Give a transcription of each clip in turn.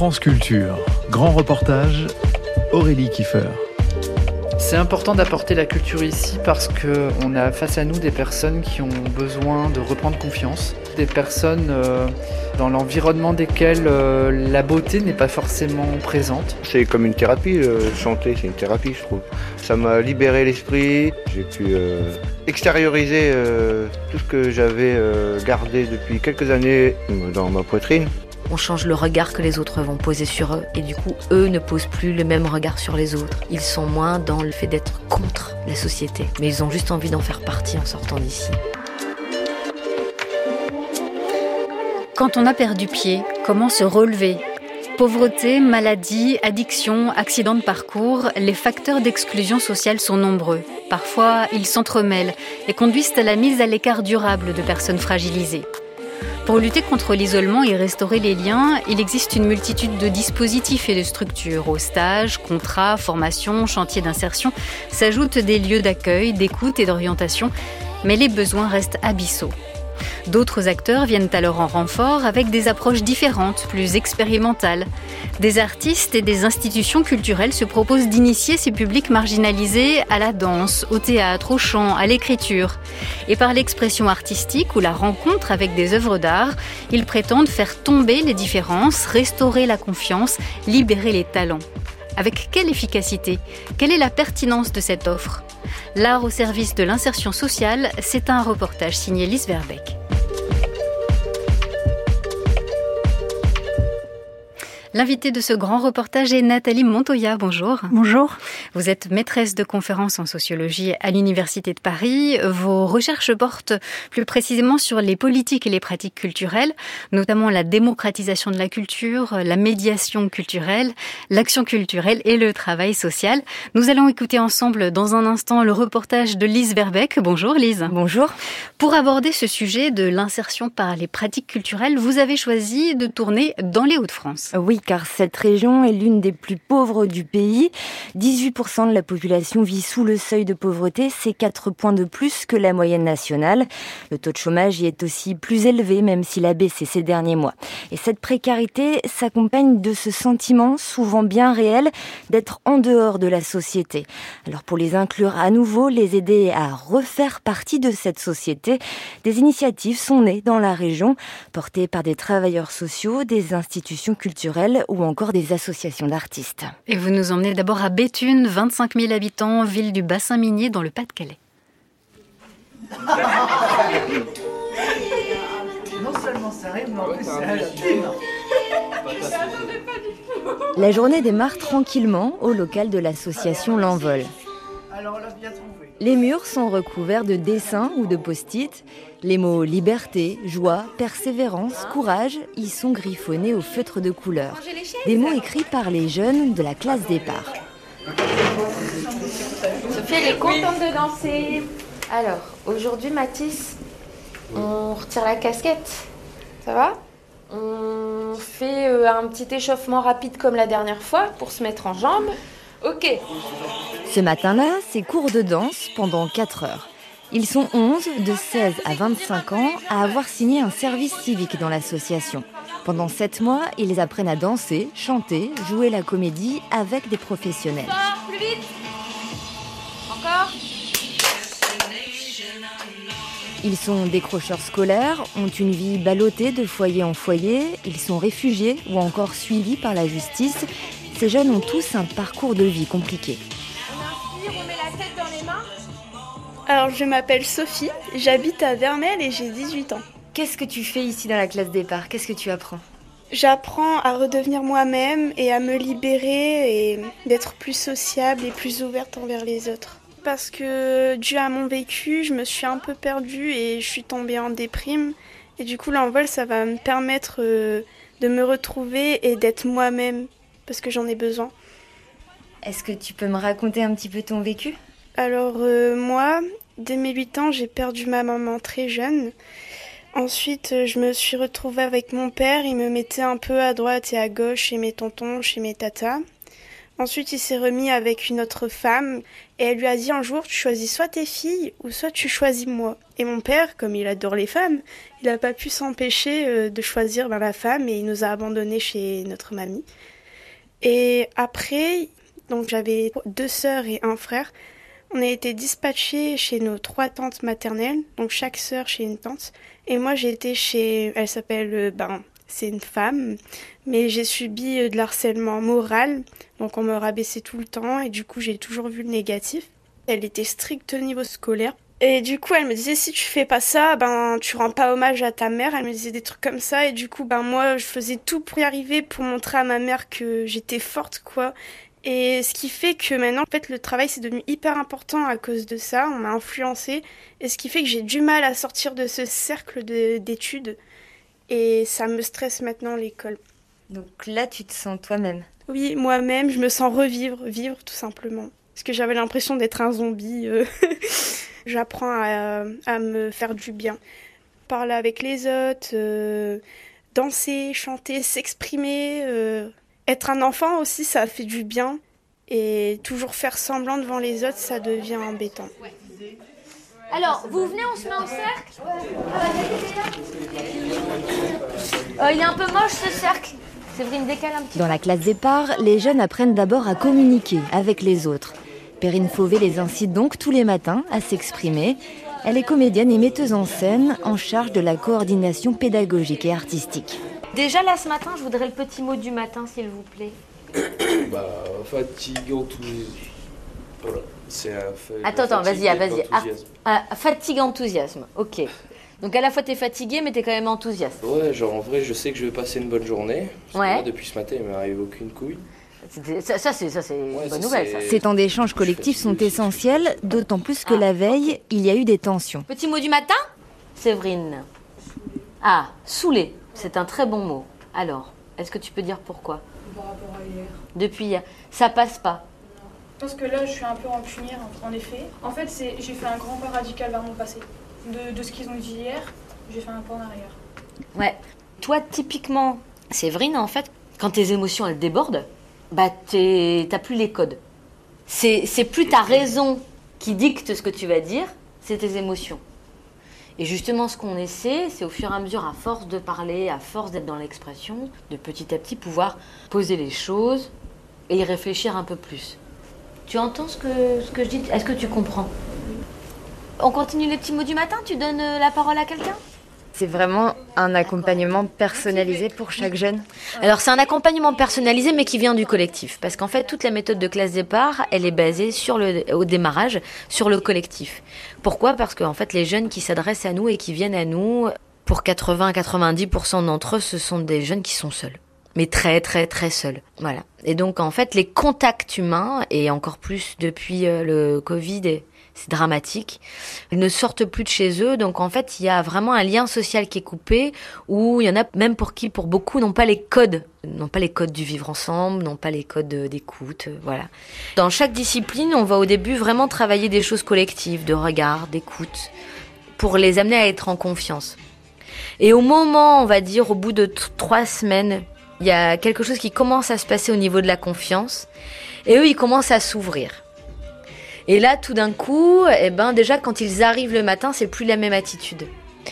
France Culture, grand reportage, Aurélie Kiefer. C'est important d'apporter la culture ici parce qu'on a face à nous des personnes qui ont besoin de reprendre confiance, des personnes dans l'environnement desquelles la beauté n'est pas forcément présente. C'est comme une thérapie, chanter c'est une thérapie je trouve. Ça m'a libéré l'esprit, j'ai pu extérioriser tout ce que j'avais gardé depuis quelques années dans ma poitrine. On change le regard que les autres vont poser sur eux et du coup, eux ne posent plus le même regard sur les autres. Ils sont moins dans le fait d'être contre la société, mais ils ont juste envie d'en faire partie en sortant d'ici. Quand on a perdu pied, comment se relever ? Pauvreté, maladie, addiction, accident de parcours, les facteurs d'exclusion sociale sont nombreux. Parfois, ils s'entremêlent et conduisent à la mise à l'écart durable de personnes fragilisées. Pour lutter contre l'isolement et restaurer les liens, il existe une multitude de dispositifs et de structures. Aux stages, contrats, formations, chantiers d'insertion s'ajoutent des lieux d'accueil, d'écoute et d'orientation, mais les besoins restent abyssaux. D'autres acteurs viennent alors en renfort avec des approches différentes, plus expérimentales. Des artistes et des institutions culturelles se proposent d'initier ces publics marginalisés à la danse, au théâtre, au chant, à l'écriture. Et par l'expression artistique ou la rencontre avec des œuvres d'art, ils prétendent faire tomber les différences, restaurer la confiance, libérer les talents. Avec quelle efficacité ? Quelle est la pertinence de cette offre ? L'art au service de l'insertion sociale, c'est un reportage signé Lise Verbeek. L'invitée de ce grand reportage est Nathalie Montoya. Bonjour. Bonjour. Vous êtes maîtresse de conférences en sociologie à l'Université de Paris. Vos recherches portent plus précisément sur les politiques et les pratiques culturelles, notamment la démocratisation de la culture, la médiation culturelle, l'action culturelle et le travail social. Nous allons écouter ensemble dans un instant le reportage de Lise Verbeek. Bonjour Lise. Bonjour. Pour aborder ce sujet de l'insertion par les pratiques culturelles, vous avez choisi de tourner dans les Hauts-de-France. Oui, car cette région est l'une des plus pauvres du pays. 18% de la population vit sous le seuil de pauvreté, c'est 4 points de plus que la moyenne nationale. Le taux de chômage y est aussi plus élevé, même s'il a baissé ces derniers mois. Et cette précarité s'accompagne de ce sentiment, souvent bien réel, d'être en dehors de la société. Alors pour les inclure à nouveau, les aider à refaire partie de cette société, des initiatives sont nées dans la région, portées par des travailleurs sociaux, des institutions culturelles, ou encore des associations d'artistes. Et vous nous emmenez d'abord à Béthune, 25 000 habitants, ville du bassin minier dans le Pas-de-Calais. Non seulement ça rime, mais en plus c'est agile. La journée démarre tranquillement au local de l'association L'Envol. Alors là, bien trouvé. Les murs sont recouverts de dessins ou de post-it. Les mots liberté, joie, persévérance, courage y sont griffonnés au feutre de couleur. Des mots écrits par les jeunes de la classe départ. Sophie, elle est contente de danser. Alors, aujourd'hui, Mathis, on retire la casquette. Ça va ? On fait un petit échauffement rapide comme la dernière fois pour se mettre en jambes. Ok. Ce matin-là, c'est cours de danse pendant 4 heures. Ils sont 11, de 16 à 25 ans, à avoir signé un service civique dans l'association. Pendant 7 mois, ils apprennent à danser, chanter, jouer la comédie avec des professionnels. Encore, plus vite. Encore. Ils sont décrocheurs scolaires, ont une vie ballottée de foyer en foyer, ils sont réfugiés ou encore suivis par la justice. Ces jeunes ont tous un parcours de vie compliqué. On inspire, on met la tête dans les mains. Alors, je m'appelle Sophie, j'habite à Vermelles et j'ai 18 ans. Qu'est-ce que tu fais ici dans la classe départ ? Qu'est-ce que tu apprends ? J'apprends à redevenir moi-même et à me libérer et d'être plus sociable et plus ouverte envers les autres. Parce que, dû à mon vécu, je me suis un peu perdue et je suis tombée en déprime. Et du coup, l'envol, ça va me permettre de me retrouver et d'être moi-même, parce que j'en ai besoin. Est-ce que tu peux me raconter un petit peu ton vécu ? Alors, moi, dès mes 8 ans, j'ai perdu ma maman très jeune. Ensuite, je me suis retrouvée avec mon père. Il me mettait un peu à droite et à gauche chez mes tontons, chez mes tatas. Ensuite, il s'est remis avec une autre femme et elle lui a dit un jour, tu choisis soit tes filles ou soit tu choisis moi. Et mon père, comme il adore les femmes, il n'a pas pu s'empêcher de choisir la femme et il nous a abandonnés chez notre mamie. Et après, donc j'avais 2 sœurs et un frère. On a été dispatchés chez nos 3 tantes maternelles, donc chaque sœur chez une tante. Et moi, j'ai été chez, elle s'appelle, c'est une femme, mais j'ai subi de l'harcèlement moral. Donc on me rabaissait tout le temps et du coup, j'ai toujours vu le négatif. Elle était stricte au niveau scolaire. Et du coup, elle me disait, si tu fais pas ça, tu rends pas hommage à ta mère. Elle me disait des trucs comme ça. Et du coup, moi, je faisais tout pour y arriver, pour montrer à ma mère que j'étais forte, quoi. Et ce qui fait que maintenant, en fait, le travail, c'est devenu hyper important à cause de ça. On m'a influencée. Et ce qui fait que j'ai du mal à sortir de ce cercle d'études. Et ça me stresse maintenant, l'école. Donc là, tu te sens toi-même? Oui, moi-même, je me sens vivre tout simplement. Parce que j'avais l'impression d'être un zombie. J'apprends à me faire du bien. Parler avec les autres, danser, chanter, s'exprimer. Être un enfant aussi, ça fait du bien. Et toujours faire semblant devant les autres, ça devient embêtant. Alors, vous venez, on se met en cercle. Il est un peu moche ce cercle. Séverine, décale un petit peu. Dans la classe départ, les jeunes apprennent d'abord à communiquer avec les autres. Perrine Fauvet les incite donc tous les matins à s'exprimer. Elle est comédienne et metteuse en scène en charge de la coordination pédagogique et artistique. Déjà là ce matin, je voudrais le petit mot du matin, s'il vous plaît. Fatigant tous les... Voilà. Attends, vas-y. Fatigue, enthousiasme, ok. Donc à la fois t'es fatigué, mais t'es quand même enthousiaste. Ouais, genre en vrai, je sais que je vais passer une bonne journée. Ouais. Moi, depuis ce matin, il m'est arrivé aucune couille. Ça c'est une bonne nouvelle, ça. Ces temps d'échange collectifs sont essentiels, d'autant plus que la veille, il y a eu des tensions. Petit mot du matin, Séverine. Saoulé, c'est un très bon mot. Alors, est-ce que tu peux dire pourquoi? Par rapport à hier. Depuis hier, ça passe pas. Parce que là, je suis un peu rancunière, en effet. En fait, j'ai fait un grand pas radical vers mon passé. De ce qu'ils ont dit hier, j'ai fait un pas en arrière. Ouais. Toi, typiquement, Séverine, en fait, quand tes émotions, elles débordent, t'as plus les codes. C'est plus ta raison qui dicte ce que tu vas dire, c'est tes émotions. Et justement, ce qu'on essaie, c'est au fur et à mesure, à force de parler, à force d'être dans l'expression, de petit à petit pouvoir poser les choses et y réfléchir un peu plus. Tu entends ce que je dis? Est-ce que tu comprends? On continue les petits mots du matin? Tu donnes la parole à quelqu'un? C'est vraiment un accompagnement personnalisé pour chaque jeune? Alors c'est un accompagnement personnalisé mais qui vient du collectif. Parce qu'en fait toute la méthode de classe départ, elle est basée au démarrage sur le collectif. Pourquoi? Parce qu'en fait les jeunes qui s'adressent à nous et qui viennent à nous, pour 80-90% d'entre eux, ce sont des jeunes qui sont seuls. Mais très très très seuls. Voilà. Et donc en fait les contacts humains, et encore plus depuis le Covid, c'est dramatique, ils ne sortent plus de chez eux. Donc en fait il y a vraiment un lien social qui est coupé, où il y en a même pour beaucoup n'ont pas les codes du vivre ensemble, n'ont pas les codes d'écoute, voilà. Dans chaque discipline, on va au début vraiment travailler des choses collectives, de regard, d'écoute, pour les amener à être en confiance. Et au moment, on va dire au bout de 3 semaines, il y a quelque chose qui commence à se passer au niveau de la confiance, et eux ils commencent à s'ouvrir. Et là, tout d'un coup, déjà, quand ils arrivent le matin, c'est plus la même attitude.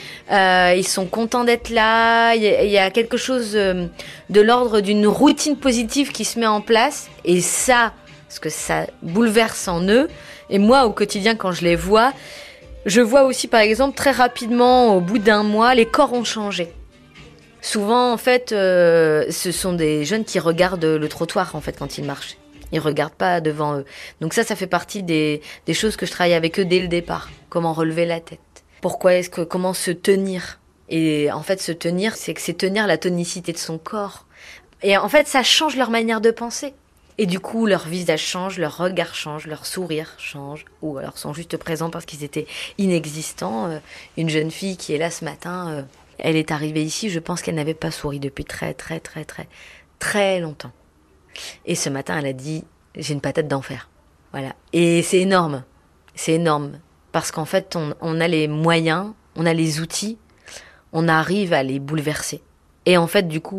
Ils sont contents d'être là. Il y a quelque chose de l'ordre d'une routine positive qui se met en place. Et ça, parce que ça bouleverse en eux. Et moi, au quotidien, quand je les vois, je vois aussi, par exemple, très rapidement, au bout d'1 mois, les corps ont changé. Souvent, en fait, ce sont des jeunes qui regardent le trottoir, en fait, quand ils marchent. Ils regardent pas devant eux. Donc ça fait partie des choses que je travaille avec eux dès le départ. Comment relever la tête. Comment se tenir. Et en fait, se tenir, c'est tenir la tonicité de son corps. Et en fait, ça change leur manière de penser. Et du coup, leur visage change, leur regard change, leur sourire change. Ou alors sont juste présents parce qu'ils étaient inexistants. Une jeune fille qui est là ce matin, elle est arrivée ici, je pense qu'elle n'avait pas souri depuis très, très, très, très, très longtemps. Et ce matin, elle a dit « j'ai une patate d'enfer ». Voilà. Et c'est énorme. C'est énorme. Parce qu'en fait, on a les moyens, on a les outils, on arrive à les bouleverser. Et en fait, du coup,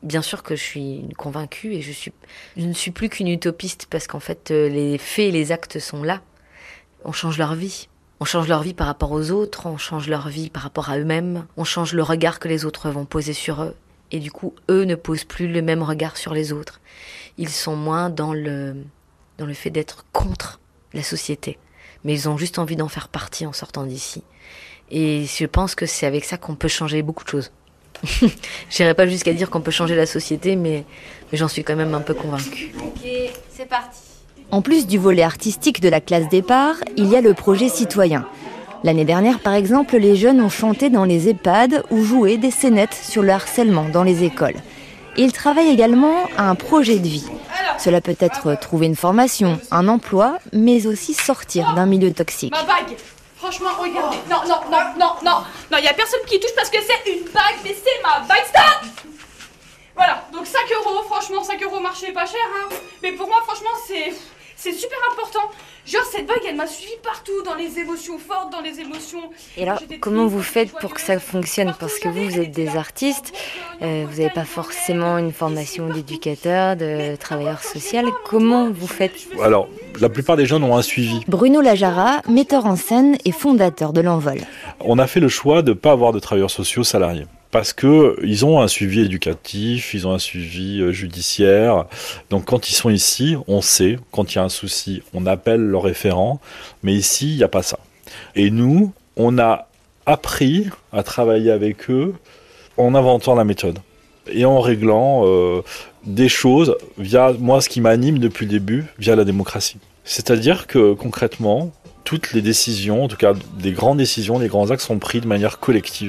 Bien sûr que je suis convaincue et je ne suis plus qu'une utopiste parce qu'en fait, les faits et les actes sont là. On change leur vie. On change leur vie par rapport aux autres, on change leur vie par rapport à eux-mêmes, on change le regard que les autres vont poser sur eux. Et du coup, eux ne posent plus le même regard sur les autres. Ils sont moins dans le fait d'être contre la société. Mais ils ont juste envie d'en faire partie en sortant d'ici. Et je pense que c'est avec ça qu'on peut changer beaucoup de choses. J'irai pas jusqu'à dire qu'on peut changer la société, mais j'en suis quand même un peu convaincue. Ok, c'est parti. En plus du volet artistique de la classe départ, il y a le projet citoyen. L'année dernière, par exemple, les jeunes ont chanté dans les EHPAD ou joué des scénettes sur le harcèlement dans les écoles. Ils travaillent également à un projet de vie. Cela peut être trouver une formation, un emploi, mais aussi sortir d'un milieu toxique. Ma bague! Franchement, regardez. Non, y a personne qui touche parce que c'est une bague, mais c'est ma bague. Stop! Voilà, donc 5 €, franchement, 5 € marché pas cher, hein. Mais pour moi, franchement, c'est super important. Genre, cette bague, elle m'a suivi partout, dans les émotions fortes, dans les émotions... Et alors, comment vous faites pour que ça fonctionne? Parce que vous êtes des artistes, vous n'avez pas forcément une formation d'éducateur, de travailleur social. Comment vous faites? Alors, la plupart des jeunes ont un suivi. Bruno Lajara, metteur en scène et fondateur de l'Envol. On a fait le choix de ne pas avoir de travailleurs sociaux salariés. Parce qu'ils ont un suivi éducatif, ils ont un suivi judiciaire. Donc quand ils sont ici, on sait, quand il y a un souci, on appelle le référent. Mais ici, il n'y a pas ça. Et nous, on a appris à travailler avec eux en inventant la méthode. Et en réglant des choses via, moi, ce qui m'anime depuis le début, via la démocratie. C'est-à-dire que concrètement, toutes les décisions, en tout cas des grandes décisions, les grands axes sont pris de manière collective.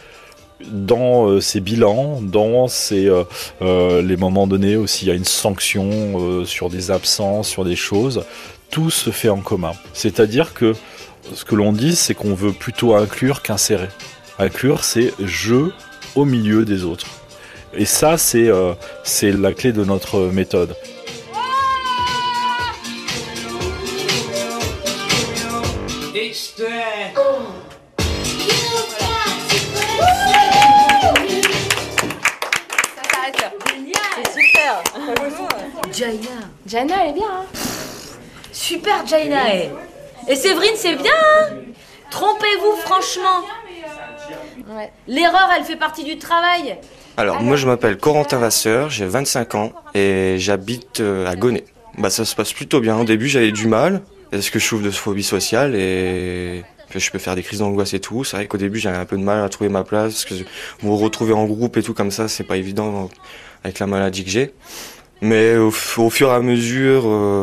Dans ces bilans, dans les moments donnés où s'il y a une sanction sur des absences, sur des choses, tout se fait en commun. C'est-à-dire que ce que l'on dit, c'est qu'on veut plutôt inclure qu'insérer. Inclure, c'est je au milieu des autres. Et ça, c'est la clé de notre méthode. Jaina, elle est bien, hein. Super Jaina. Et Séverine, c'est bien, hein. Trompez-vous franchement. Ouais. L'erreur, elle fait partie du travail. Alors, moi je m'appelle Corentin Vasseur, j'ai 25 ans et j'habite à Gonnet. Ça se passe plutôt bien. Au début, j'avais du mal parce que je souffre de phobie sociale et je peux faire des crises d'angoisse et tout. C'est vrai qu'au début, j'avais un peu de mal à trouver ma place parce que vous retrouver en groupe et tout comme ça, c'est pas évident avec la maladie que j'ai. Mais au fur et à mesure,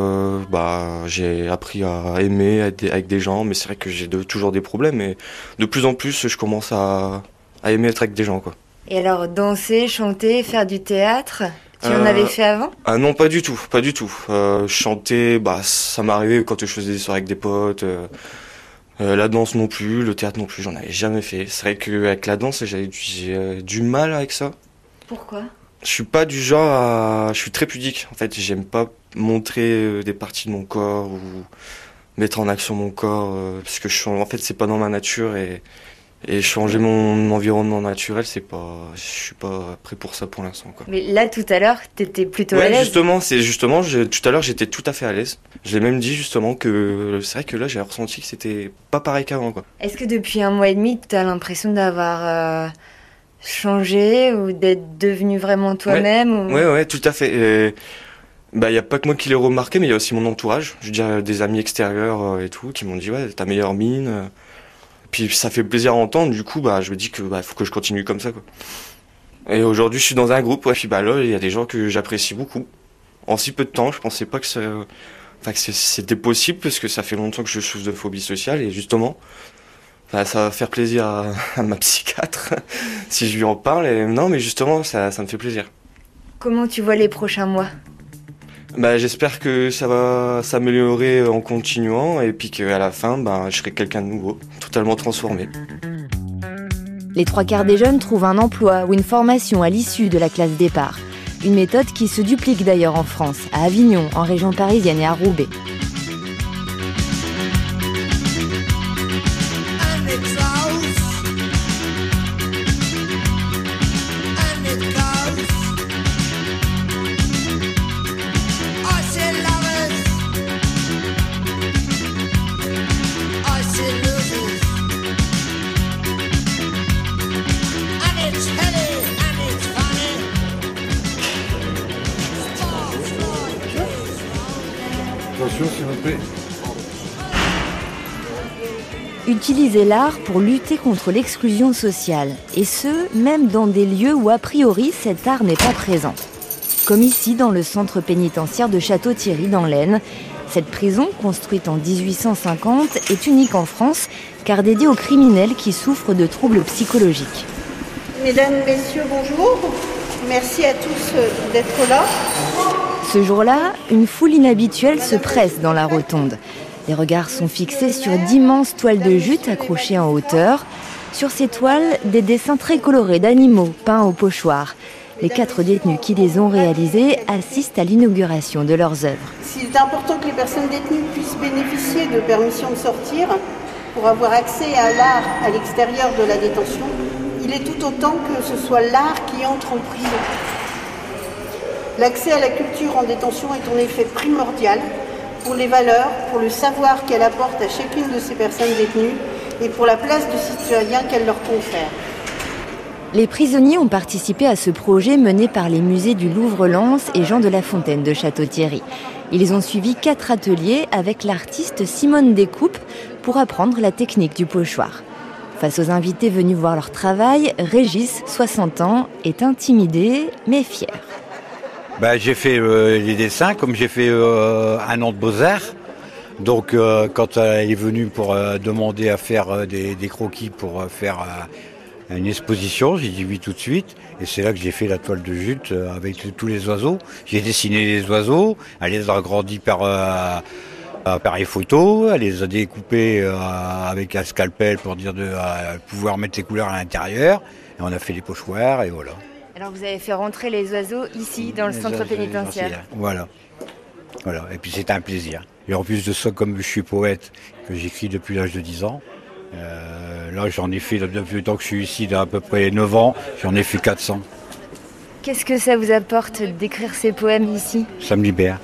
j'ai appris à aimer avec des gens, mais c'est vrai que j'ai toujours des problèmes, et de plus en plus, je commence à aimer être avec des gens, quoi. Et alors, danser, chanter, faire du théâtre, tu en avais fait avant? Ah non, pas du tout. Chanter, ça m'arrivait quand je faisais des soirées avec des potes. La danse non plus, le théâtre non plus, j'en avais jamais fait. C'est vrai qu'avec la danse, j'ai du mal avec ça. Pourquoi? Je suis pas du genre je suis très pudique. En fait, j'aime pas montrer des parties de mon corps ou mettre en action mon corps parce que en fait, c'est pas dans ma nature et changer mon environnement naturel, je suis pas prêt pour ça pour l'instant, quoi. Mais là, tout à l'heure, t'étais plutôt à l'aise. Justement, tout à l'heure, j'étais tout à fait à l'aise. Je l'ai même dit justement que c'est vrai que là, j'ai ressenti que c'était pas pareil qu'avant, quoi. Est-ce que depuis 1 mois et demi, t'as l'impression d'avoir changé ou d'être devenu vraiment toi-même? Ouais, tout à fait. Y a pas que moi qui l'ai remarqué, mais il y a aussi mon entourage. Je veux dire, des amis extérieurs et tout, qui m'ont dit ouais, ta meilleure mine. Puis ça fait plaisir à entendre. Du coup, je me dis que faut que je continue comme ça, quoi. Et aujourd'hui, je suis dans un groupe. Ouais, puis là, il y a des gens que j'apprécie beaucoup. En si peu de temps, je pensais pas que c'était possible parce que ça fait longtemps que je souffre de phobie sociale et justement. Ça va faire plaisir à ma psychiatre si je lui en parle. Et non, mais justement, ça me fait plaisir. Comment tu vois les prochains mois? J'espère que ça va s'améliorer en continuant et puis qu'à la fin, je serai quelqu'un de nouveau, totalement transformé. Les 3/4 des jeunes trouvent un emploi ou une formation à l'issue de la classe départ. Une méthode qui se duplique d'ailleurs en France, à Avignon, en région parisienne et à Roubaix. Utiliser l'art pour lutter contre l'exclusion sociale, et ce, même dans des lieux où a priori cet art n'est pas présent. Comme ici dans le centre pénitentiaire de Château-Thierry dans l'Aisne. Cette prison, construite en 1850, est unique en France car dédiée aux criminels qui souffrent de troubles psychologiques. Mesdames, Messieurs, bonjour. Merci à tous d'être là. Ce jour-là, une foule inhabituelle se presse dans la rotonde. Les regards sont fixés sur d'immenses toiles de jute accrochées en hauteur. Sur ces toiles, des dessins très colorés d'animaux peints au pochoir. Les 4 détenus qui les ont réalisés assistent à l'inauguration de leurs œuvres. S'il est important que les personnes détenues puissent bénéficier de permission de sortir pour avoir accès à l'art à l'extérieur de la détention, il est tout autant que ce soit l'art qui entre en prison. L'accès à la culture en détention est en effet primordial pour les valeurs, pour le savoir qu'elle apporte à chacune de ces personnes détenues et pour la place de citoyen qu'elle leur confère. Les prisonniers ont participé à ce projet mené par les musées du Louvre-Lens et Jean de La Fontaine de Château-Thierry. Ils ont suivi 4 ateliers avec l'artiste Simone Descoupes pour apprendre la technique du pochoir. Face aux invités venus voir leur travail, Régis, 60 ans, est intimidé mais fier. J'ai fait les dessins comme j'ai fait un an de Beaux-Arts. Donc quand elle est venue pour demander à faire des croquis pour faire une exposition, j'ai dit oui tout de suite. Et c'est là que j'ai fait la toile de jute avec tous les oiseaux. J'ai dessiné les oiseaux, elle les a agrandis par appareil photo, elle les a découpés avec un scalpel pour dire de pouvoir mettre les couleurs à l'intérieur. Et on a fait les pochoirs et voilà. Alors vous avez fait rentrer les oiseaux ici, dans le centre pénitentiaire. Voilà. Et puis c'est un plaisir. Et en plus de ça, comme je suis poète, que j'écris depuis l'âge de 10 ans, là j'en ai fait, depuis le temps que je suis ici, à peu près 9 ans, j'en ai fait 400. Qu'est-ce que ça vous apporte d'écrire ces poèmes ici ? Ça me libère.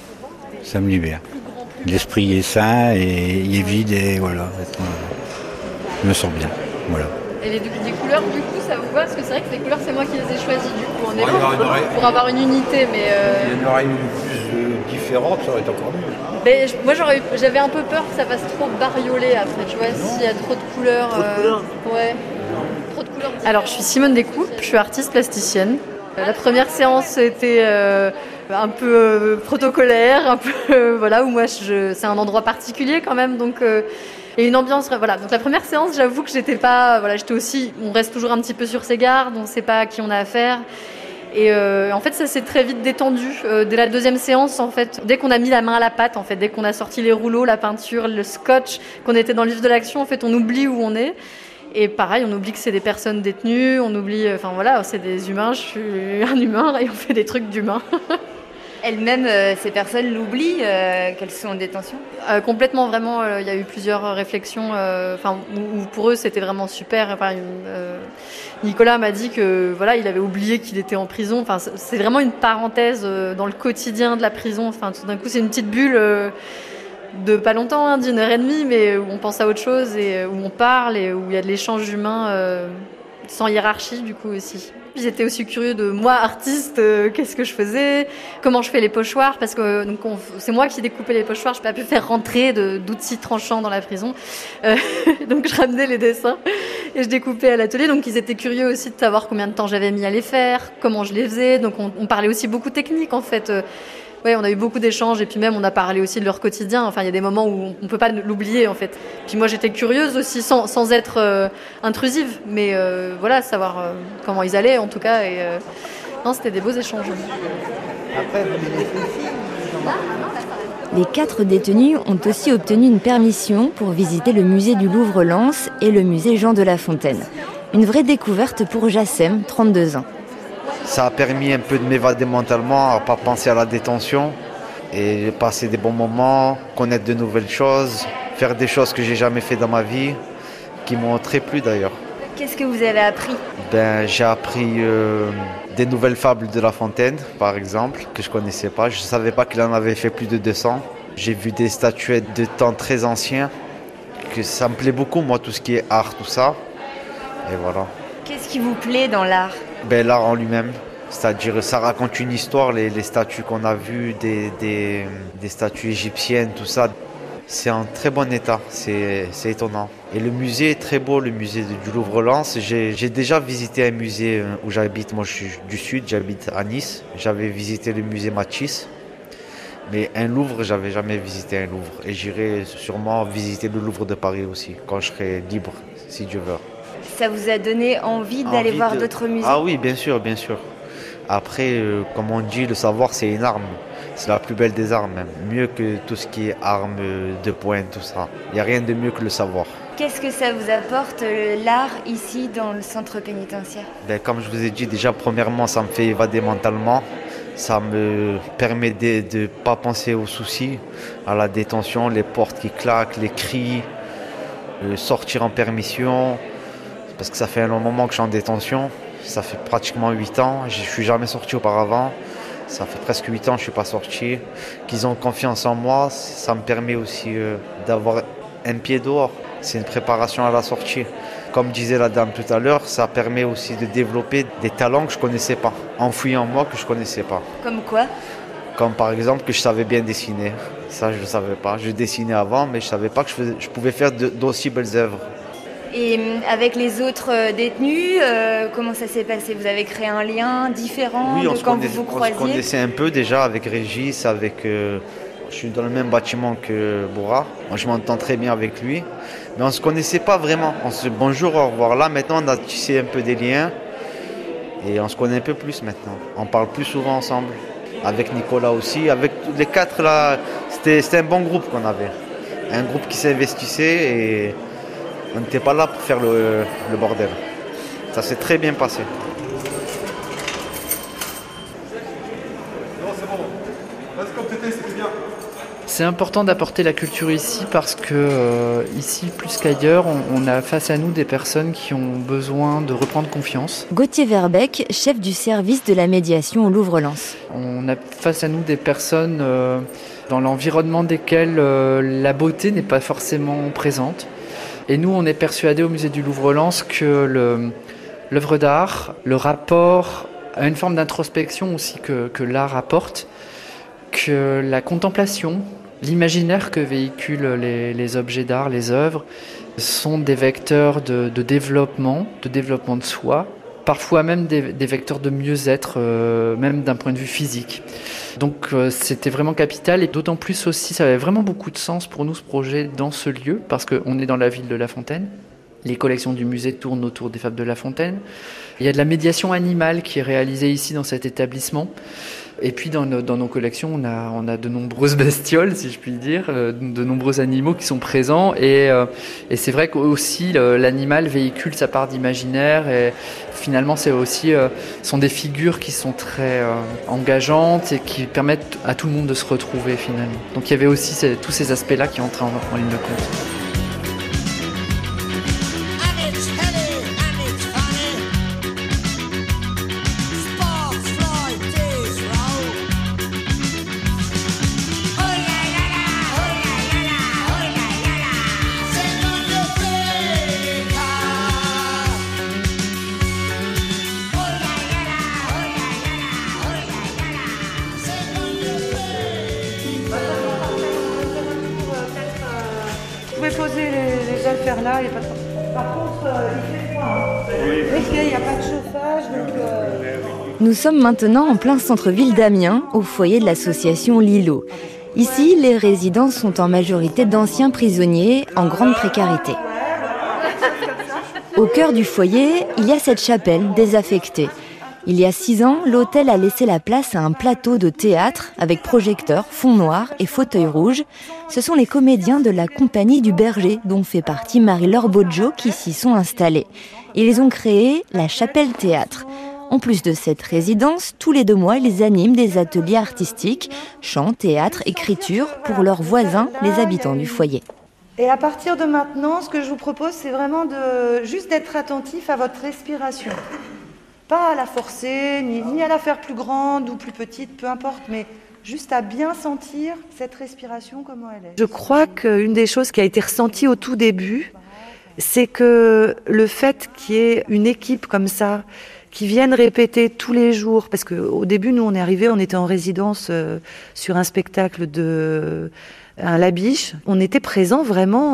L'esprit est sain et il est vide et voilà. Je me sens bien. Voilà. Et les couleurs, du coup, ça vous va ? Parce que c'est vrai que les couleurs, c'est moi qui les ai choisies, du coup, en élan, pour avoir une unité, mais... Il y en aurait une plus différente, ça aurait été encore mieux. Mais moi, j'avais un peu peur que ça fasse trop bariolé après, tu vois, s'il y a trop de couleurs... Ouais, trop de couleurs. Alors, je suis Simone Descoupes, je suis artiste plasticienne. La première séance était un peu protocolaire, un peu, voilà, où moi, c'est un endroit particulier quand même, donc... Et une ambiance, voilà. Donc la première séance, j'avoue que j'étais aussi, on reste toujours un petit peu sur ses gardes, on ne sait pas à qui on a affaire. Et en fait, ça s'est très vite détendu. Dès la deuxième séance, en fait, dès qu'on a mis la main à la pâte, en fait, dès qu'on a sorti les rouleaux, la peinture, le scotch, qu'on était dans le vif de l'action, en fait, on oublie où on est. Et pareil, on oublie que c'est des personnes détenues, on oublie, c'est des humains, je suis un humain et on fait des trucs d'humains. Elles-mêmes, ces personnes l'oublient qu'elles sont en détention ? Complètement, vraiment, il y a eu plusieurs réflexions où pour eux c'était vraiment super. Nicolas m'a dit que il avait oublié qu'il était en prison. C'est vraiment une parenthèse dans le quotidien de la prison. Tout d'un coup, c'est une petite bulle de pas longtemps, d'1 heure et demie, mais où on pense à autre chose et où on parle et où il y a de l'échange humain sans hiérarchie du coup aussi. Ils étaient aussi curieux de moi, artiste, qu'est-ce que je faisais, comment je fais les pochoirs, parce que c'est moi qui découpais les pochoirs, je n'ai pas pu faire rentrer d'outils tranchants dans la prison. Donc je ramenais les dessins et je découpais à l'atelier. Donc ils étaient curieux aussi de savoir combien de temps j'avais mis à les faire, comment je les faisais. Donc on parlait aussi beaucoup technique en fait. Ouais, on a eu beaucoup d'échanges et puis même on a parlé aussi de leur quotidien. Enfin, il y a des moments où on peut pas l'oublier en fait. Puis moi j'étais curieuse aussi sans être intrusive, mais savoir comment ils allaient en tout cas. Et non, c'était des beaux échanges. Les 4 détenus ont aussi obtenu une permission pour visiter le musée du Louvre-Lens et le musée Jean de La Fontaine. Une vraie découverte pour Jassem, 32 ans. Ça a permis un peu de m'évader mentalement, à ne pas penser à la détention et passer des bons moments, connaître de nouvelles choses, faire des choses que j'ai jamais fait dans ma vie, qui m'ont très plu d'ailleurs. Qu'est-ce que vous avez appris ? J'ai appris des nouvelles fables de La Fontaine, par exemple, que je ne connaissais pas. Je ne savais pas qu'il en avait fait plus de 200. J'ai vu des statuettes de temps très anciens, que ça me plaît beaucoup, moi, tout ce qui est art, tout ça. Et voilà. Qu'est-ce qui vous plaît dans l'art ? L'art en lui-même, C'est-à-dire, ça raconte une histoire, les statues qu'on a vues, des statues égyptiennes, tout ça. C'est en très bon état, c'est étonnant. Et le musée est très beau, le musée du Louvre-Lens. J'ai déjà visité un musée où j'habite, moi je suis du sud, j'habite à Nice. J'avais visité le musée Matisse. Mais un Louvre, j'avais jamais visité un Louvre. Et j'irai sûrement visiter le Louvre de Paris aussi, quand je serai libre, si Dieu veut. Ça vous a donné envie d'aller voir d'autres musées? Ah oui, bien sûr, bien sûr. Après, comme on dit, le savoir, c'est une arme. C'est la plus belle des armes, même. Mieux que tout ce qui est armes de poing, tout ça. Il n'y a rien de mieux que le savoir. Qu'est-ce que ça vous apporte, l'art, ici, dans le centre pénitentiaire? Comme je vous ai dit, déjà, premièrement, ça me fait évader mentalement. Ça me permet de ne pas penser aux soucis, à la détention, les portes qui claquent, les cris, sortir en permission. Parce que ça fait un long moment que je suis en détention. Ça fait pratiquement 8 ans. Je ne suis jamais sorti auparavant. Ça fait presque 8 ans que je ne suis pas sorti. Qu'ils ont confiance en moi, ça me permet aussi d'avoir un pied dehors. C'est une préparation à la sortie. Comme disait la dame tout à l'heure, ça permet aussi de développer des talents que je ne connaissais pas, enfouis en moi que je ne connaissais pas. Comme quoi? Comme par exemple que je savais bien dessiner. Ça, je ne savais pas. Je dessinais avant, mais je ne savais pas que je pouvais faire d'aussi belles œuvres. Et avec les autres détenus, comment ça s'est passé? Vous avez créé un lien différent de quand vous vous croisiez? On se connaissait un peu déjà avec Régis, je suis dans le même bâtiment que Boura. Moi, je m'entends très bien avec lui. Mais on ne se connaissait pas vraiment. On se dit bonjour, au revoir. Là, maintenant, on a tissé un peu des liens. Et on se connaît un peu plus maintenant. On parle plus souvent ensemble. Avec Nicolas aussi. Avec les 4 là, c'était un bon groupe qu'on avait. Un groupe qui s'investissait et on n'était pas là pour faire le bordel. Ça s'est très bien passé. Non, c'est bon. Reste comme t'étais, c'était bien. C'est important d'apporter la culture ici parce que ici, plus qu'ailleurs, on a face à nous des personnes qui ont besoin de reprendre confiance. Gauthier Verbeck, chef du service de la médiation au Louvre-Lens. On a face à nous des personnes dans l'environnement desquelles la beauté n'est pas forcément présente. Et nous, on est persuadés au musée du Louvre-Lens que l'œuvre d'art, le rapport à une forme d'introspection aussi que l'art apporte, que la contemplation, l'imaginaire que véhiculent les objets d'art, les œuvres, sont des vecteurs de développement de soi, parfois même des vecteurs de mieux-être, même d'un point de vue physique. Donc c'était vraiment capital et d'autant plus aussi, ça avait vraiment beaucoup de sens pour nous ce projet dans ce lieu, parce qu'on est dans la ville de La Fontaine. Les collections du musée tournent autour des fables de La Fontaine. Il y a de la médiation animale qui est réalisée ici dans cet établissement. Et puis dans nos collections, on a de nombreuses bestioles, si je puis dire, de nombreux animaux qui sont présents. Et c'est vrai qu'aussi l'animal véhicule sa part d'imaginaire. Et finalement, c'est aussi sont des figures qui sont très engageantes et qui permettent à tout le monde de se retrouver finalement. Donc il y avait aussi tous ces aspects-là qui entrent en ligne de compte. Vous pouvez poser les affaires là, il n'y a pas de problème. Par contre, il fait froid. Il n'y a pas de chauffage, donc... Nous sommes maintenant en plein centre-ville d'Amiens, au foyer de l'association Lilo. Ici, les résidents sont en majorité d'anciens prisonniers en grande précarité. Au cœur du foyer, il y a cette chapelle désaffectée. Il y a 6 ans, l'hôtel a laissé la place à un plateau de théâtre avec projecteur, fond noir et fauteuil rouge. Ce sont les comédiens de la Compagnie du Berger, dont fait partie Marie-Laure Bodjo, qui s'y sont installés. Ils ont créé la Chapelle Théâtre. En plus de cette résidence, tous les 2 mois, ils animent des ateliers artistiques, chant, théâtre, écriture, pour leurs voisins, les habitants du foyer. Et à partir de maintenant, ce que je vous propose, c'est vraiment juste d'être attentif à votre respiration. Pas à la forcer, ni à la faire plus grande ou plus petite, peu importe, mais juste à bien sentir cette respiration, comment elle est. Je crois qu'une des choses qui a été ressentie au tout début, c'est que le fait qu'il y ait une équipe comme ça, qui viennent répéter tous les jours. Parce qu'au début, nous, on est arrivés, on était en résidence sur un spectacle de un Labiche. On était présents vraiment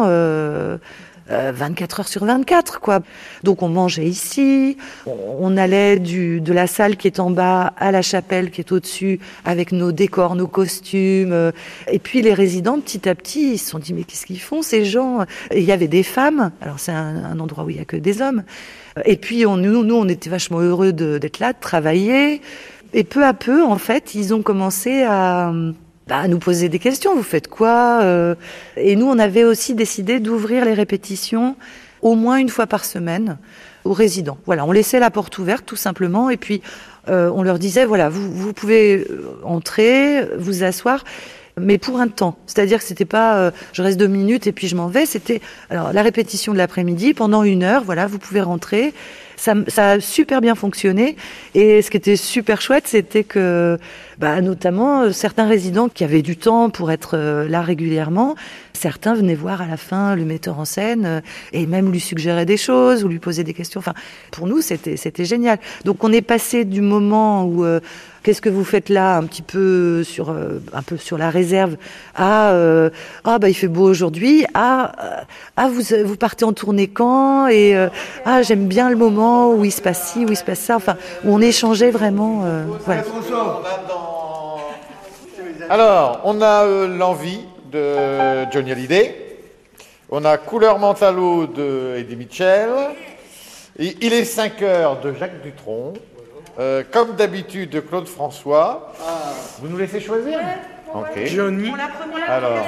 24 heures sur 24, quoi. Donc on mangeait ici, on allait de la salle qui est en bas à la chapelle qui est au-dessus avec nos décors, nos costumes. Et puis les résidents, petit à petit, ils se sont dit mais qu'est-ce qu'ils font ces gens? Et il y avait des femmes, alors c'est un endroit où il n'y a que des hommes. Et puis nous, on était vachement heureux d'être là, de travailler. Et peu à peu, en fait, ils ont commencé à nous poser des questions. Vous faites quoi? Et nous, on avait aussi décidé d'ouvrir les répétitions au moins une fois par semaine aux résidents. Voilà, on laissait la porte ouverte tout simplement. Et puis, on leur disait, voilà, vous pouvez entrer, vous asseoir, mais pour un temps. C'est-à-dire que c'était pas je reste 2 minutes et puis je m'en vais. C'était alors la répétition de l'après-midi pendant 1 heure. Voilà, vous pouvez rentrer. Ça a super bien fonctionné. Et ce qui était super chouette, c'était que, notamment, certains résidents qui avaient du temps pour être là régulièrement, certains venaient voir à la fin le metteur en scène et même lui suggérer des choses ou lui poser des questions. Enfin, pour nous, c'était génial. Donc, on est passé du moment où qu'est-ce que vous faites là, un peu sur la réserve, il fait beau aujourd'hui, vous partez en tournée quand, et j'aime bien le moment où il se passe ci, où il se passe ça, enfin, où on échangeait vraiment. Voilà. Alors, on a l'envie de Johnny Hallyday, on a Couleur Mentalo de Eddie Mitchell, et Il est 5 heures de Jacques Dutronc, comme d'habitude de Claude François. Vous nous laissez choisir? Ok. Johnny. Alors,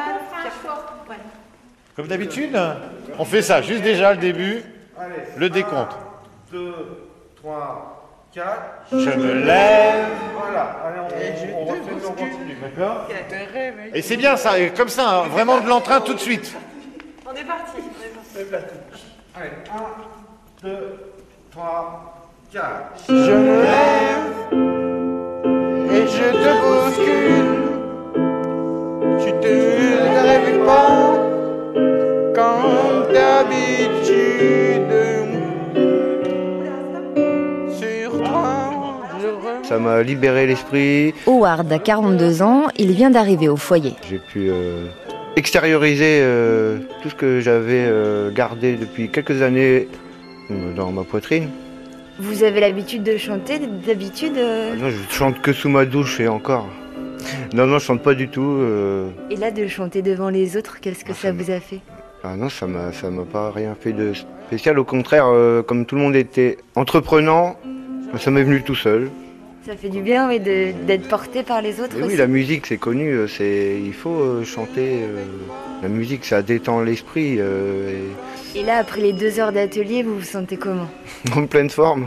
comme d'habitude, on fait ça, juste déjà le début, le décompte. 2, 3, 4. Je me lève. Voilà. Allez, on continue, d'accord? Et c'est bien ça, et comme ça, hein, vraiment de l'entrain tout de suite. On est parti. Allez, 1, 2, 3, 4. Je me lève et je te bouscule. Tu te réveilles pas comme d'habitude. Ça m'a libéré l'esprit. Howard a 42 ans, il vient d'arriver au foyer. J'ai pu extérioriser tout ce que j'avais gardé depuis quelques années dans ma poitrine. Vous avez l'habitude de chanter d'habitude Non, je chante que sous ma douche et encore. Non, je chante pas du tout. Et là, de chanter devant les autres, qu'est-ce que ça vous a fait? Ah non, ça m'a pas rien fait de spécial. Au contraire, comme tout le monde était entreprenant, ça m'est venu tout seul. Ça fait du bien, oui, d'être porté par les autres aussi. Oui, la musique, c'est connu. Il faut chanter. La musique, ça détend l'esprit. Et là, après les 2 heures d'atelier, vous vous sentez comment? En pleine forme.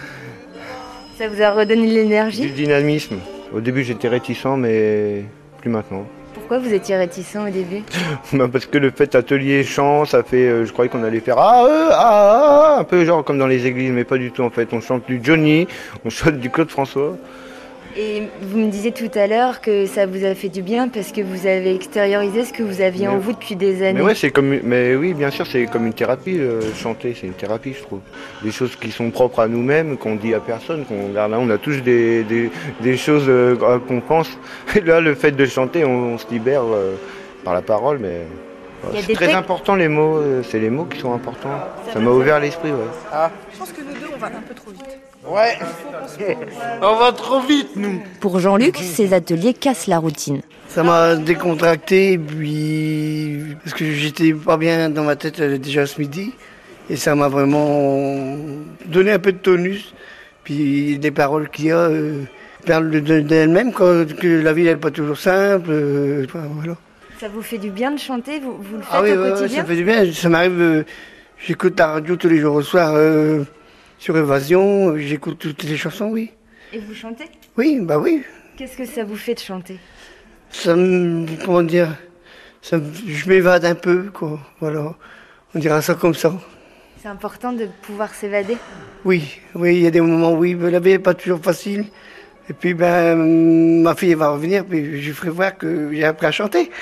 Ça vous a redonné de l'énergie? Du dynamisme. Au début, j'étais réticent, mais plus maintenant. Pourquoi vous étiez réticent au début? Parce que le fait atelier chant, ça fait, je croyais qu'on allait faire un peu genre comme dans les églises, mais pas du tout en fait. On chante du Johnny, on chante du Claude François. Et vous me disiez tout à l'heure que ça vous a fait du bien parce que vous avez extériorisé ce que vous aviez en vous depuis des années. Mais oui, bien sûr, c'est comme une thérapie. Chanter, c'est une thérapie, je trouve. Des choses qui sont propres à nous-mêmes, qu'on dit à personne, qu'on garde là. On a tous des choses qu'on pense. Et là, le fait de chanter, on se libère par la parole, mais c'est très important les mots. C'est les mots qui sont importants. Ça m'a ouvert l'esprit, ouais. Je pense que nous deux, on va un peu trop vite. Ouais, on va trop vite, nous. Pour Jean-Luc, ces ateliers cassent la routine. Ça m'a décontracté, puis parce que j'étais pas bien dans ma tête déjà ce midi, et ça m'a vraiment donné un peu de tonus. Puis les paroles qu'il y a parlent d'elles-mêmes, que la vie n'est pas toujours simple. Voilà. Ça vous fait du bien de chanter, vous le faites au quotidien? Oui, ça fait du bien. Ça m'arrive, j'écoute la radio tous les jours au soir. Sur Évasion, j'écoute toutes les chansons, oui. Et vous chantez? Oui, bah oui. Qu'est-ce que ça vous fait de chanter? Ça me... Comment dire? Je m'évade un peu, quoi. Voilà. On dira ça comme ça. C'est important de pouvoir s'évader? Oui, il y a des moments où la vie n'est pas toujours facile. Et puis, ma fille va revenir, puis je ferai voir que j'ai appris à chanter.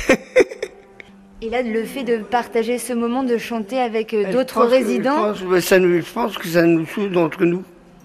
Et là, le fait de partager ce moment de chanter avec d'autres résidents... Je pense que ça nous soude entre nous.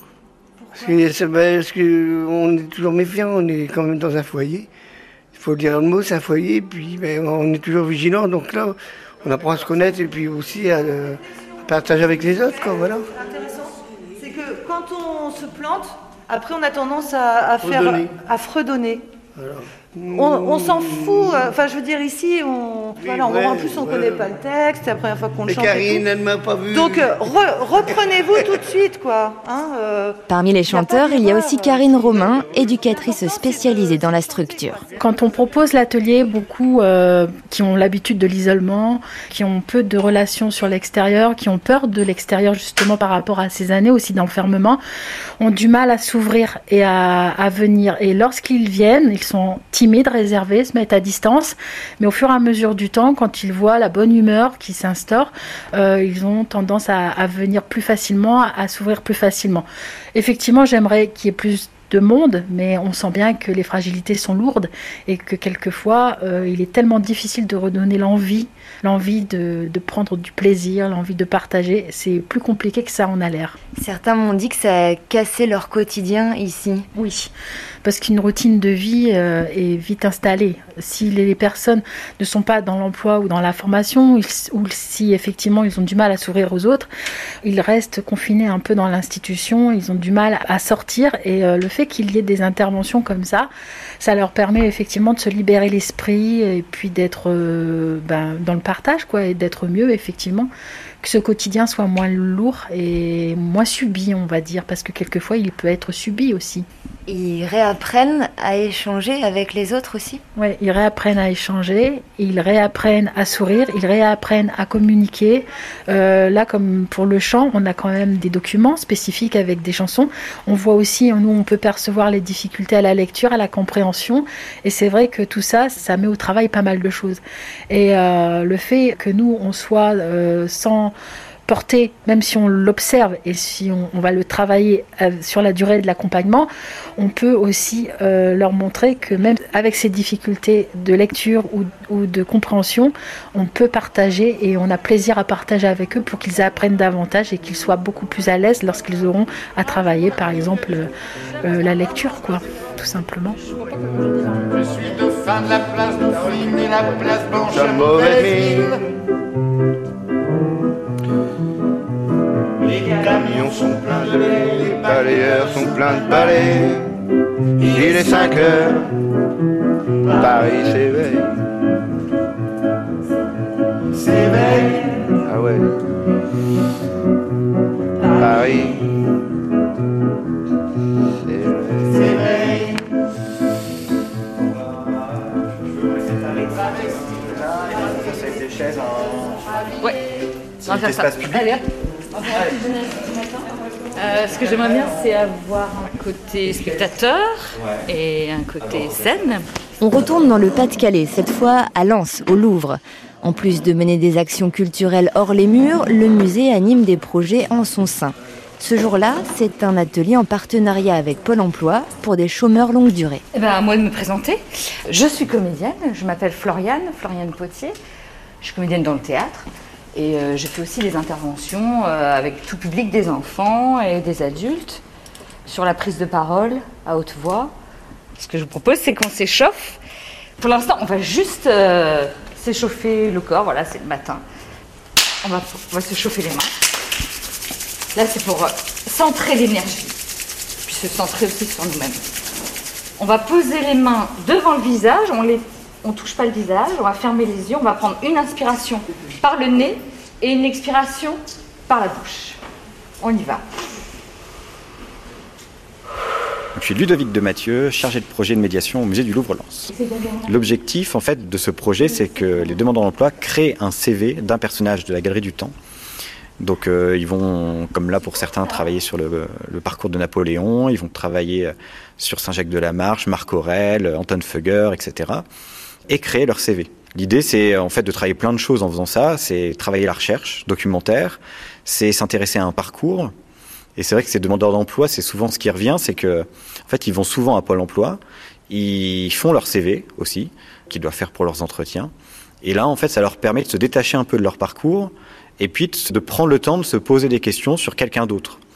Parce qu'on est toujours méfiant, on est quand même dans un foyer. Il faut dire le mot, c'est un foyer, puis on est toujours vigilant. Donc là, on apprend à se connaître et puis aussi à partager avec les autres, quoi, voilà. Intéressant, c'est que quand on se plante, après on a tendance à fredonner. Voilà. On s'en fout, enfin je veux dire ici, en plus on connaît pas le texte, c'est la première fois qu'on le chante. Karine, elle m'a pas vu. Donc reprenez-vous tout de suite, quoi. Parmi les chanteurs, il y a aussi Karine Romain, éducatrice spécialisée dans la structure. Quand on propose l'atelier, beaucoup qui ont l'habitude de l'isolement, qui ont peu de relations sur l'extérieur, qui ont peur de l'extérieur justement par rapport à ces années aussi d'enfermement, ont du mal à s'ouvrir et à venir. Et lorsqu'ils viennent, ils sont timides, réservés, se mettent à distance, mais au fur et à mesure du temps, quand ils voient la bonne humeur qui s'instaure, ils ont tendance à venir plus facilement, à s'ouvrir plus facilement. Effectivement, j'aimerais qu'il y ait plus de monde, mais on sent bien que les fragilités sont lourdes et que quelquefois, il est tellement difficile de redonner l'envie de prendre du plaisir, l'envie de partager. C'est plus compliqué que ça en a l'air. Certains m'ont dit que ça a cassé leur quotidien ici. Oui, parce qu'une routine de vie est vite installée. Si les personnes ne sont pas dans l'emploi ou dans la formation, ou si effectivement ils ont du mal à s'ouvrir aux autres, ils restent confinés un peu dans l'institution, ils ont du mal à sortir, et le fait qu'il y ait des interventions comme ça leur permet effectivement de se libérer l'esprit et puis d'être dans le partage, quoi, et d'être mieux, effectivement, que ce quotidien soit moins lourd et moins subi, on va dire, parce que quelquefois il peut être subi aussi. Ils réapprennent à échanger avec les autres aussi ? Oui, ils réapprennent à échanger, ils réapprennent à sourire, ils réapprennent à communiquer. Là, comme pour le chant, on a quand même des documents spécifiques avec des chansons. On voit aussi, nous, on peut percevoir les difficultés à la lecture, à la compréhension. Et c'est vrai que tout ça, ça met au travail pas mal de choses. Et le fait que nous, on soit sans porter, même si on l'observe et si on va le travailler sur la durée de l'accompagnement, on peut aussi leur montrer que même avec ces difficultés de lecture ou de compréhension, on peut partager et on a plaisir à partager avec eux pour qu'ils apprennent davantage et qu'ils soient beaucoup plus à l'aise lorsqu'ils auront à travailler, par exemple, la lecture, quoi, tout simplement. Je suis dauphin de la place Dauphine et la place Blanche à Mauvaisville. Les camions sont pleins de lait, les balayeurs sont pleins de balais. Il est 5 heures, Paris s'éveille. S'éveille. Ah ouais. Paris s'éveille. C'est des chaises en... Ouais. C'est un espace public. Allez, ce que j'aimerais bien, c'est avoir un côté spectateur et un côté scène. On retourne dans le Pas-de-Calais, cette fois à Lens, au Louvre. En plus de mener des actions culturelles hors les murs, le musée anime des projets en son sein. Ce jour-là, c'est un atelier en partenariat avec Pôle emploi pour des chômeurs longue durée. À moi de me présenter. Je suis comédienne, je m'appelle Floriane Potier. Je suis comédienne dans le théâtre. Et je fais aussi des interventions avec tout public, des enfants et des adultes, sur la prise de parole à haute voix. Ce que je vous propose, c'est qu'on s'échauffe. Pour l'instant, on va juste s'échauffer le corps. Voilà, c'est le matin. On va se chauffer les mains. Là, c'est pour centrer l'énergie, puis se centrer aussi sur nous-mêmes. On va poser les mains devant le visage. On ne touche pas le visage, on va fermer les yeux, on va prendre une inspiration par le nez et une expiration par la bouche. On y va. Je suis Ludovic de Mathieu, chargé de projet de médiation au musée du Louvre-Lens. L'objectif en fait de ce projet, c'est que les demandeurs d'emploi créent un CV d'un personnage de la Galerie du Temps. Donc ils vont, comme là pour certains, travailler sur le parcours de Napoléon, ils vont travailler sur Saint-Jacques-de-la-Marche, Marc Aurèle, Anton Fugger, etc. et créer leur CV. L'idée, c'est en fait de travailler plein de choses en faisant ça. C'est travailler la recherche documentaire, c'est s'intéresser à un parcours. Et c'est vrai que ces demandeurs d'emploi, c'est souvent ce qui revient, c'est que en fait, ils vont souvent à Pôle emploi, ils font leur CV aussi, qu'ils doivent faire pour leurs entretiens. Et là, en fait, ça leur permet de se détacher un peu de leur parcours et puis de prendre le temps de se poser des questions sur quelqu'un d'autre.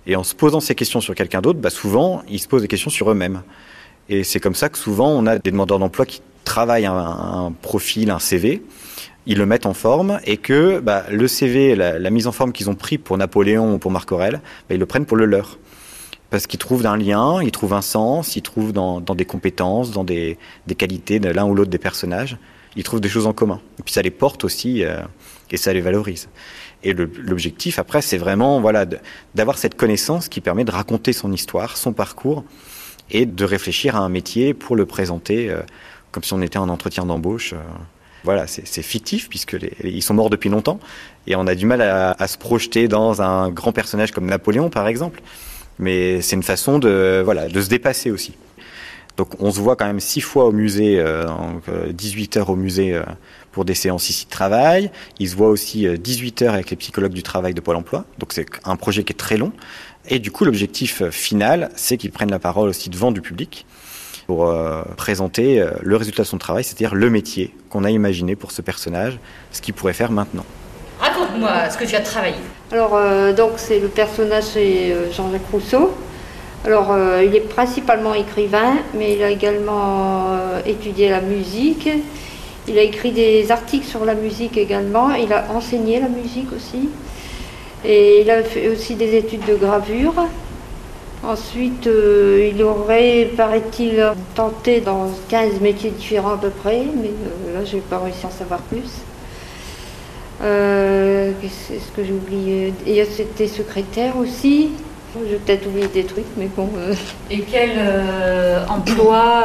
Et en se posant ces questions sur quelqu'un d'autre, souvent, ils se posent des questions sur eux-mêmes. Et c'est comme ça que souvent, on a des demandeurs d'emploi qui travaillent un profil, un CV, ils le mettent en forme et que le CV, la mise en forme qu'ils ont pris pour Napoléon ou pour Marc Aurèle, ils le prennent pour le leur. Parce qu'ils trouvent un lien, ils trouvent un sens, ils trouvent dans des compétences, dans des qualités de l'un ou l'autre des personnages, ils trouvent des choses en commun. Et puis ça les porte aussi et ça les valorise. Et l'objectif, après, c'est vraiment d'avoir cette connaissance qui permet de raconter son histoire, son parcours, et de réfléchir à un métier pour le présenter comme si on était en entretien d'embauche. C'est fictif, puisqu'ils sont morts depuis longtemps, et on a du mal à se projeter dans un grand personnage comme Napoléon, par exemple. Mais c'est une façon de se dépasser aussi. Donc on se voit quand même 6 fois au musée, 18 heures au musée pour des séances ici de travail. Il se voit aussi 18 heures avec les psychologues du travail de Pôle emploi. Donc c'est un projet qui est très long. Et du coup, l'objectif final, c'est qu'ils prennent la parole aussi devant du public pour présenter le résultat de son travail, c'est-à-dire le métier qu'on a imaginé pour ce personnage, ce qu'il pourrait faire maintenant. Raconte-moi ce que tu as travaillé. Alors, donc, c'est le personnage, c'est Jean-Jacques Rousseau. Alors, il est principalement écrivain, mais il a également étudié la musique. Il a écrit des articles sur la musique également. Il a enseigné la musique aussi. Et il a fait aussi des études de gravure. Ensuite, il aurait, paraît-il, tenté dans 15 métiers différents à peu près, mais là, je n'ai pas réussi à en savoir plus. Qu'est-ce que j'ai oublié? Et c'était secrétaire aussi. J'ai peut-être oublié des trucs, mais bon. Et quel emploi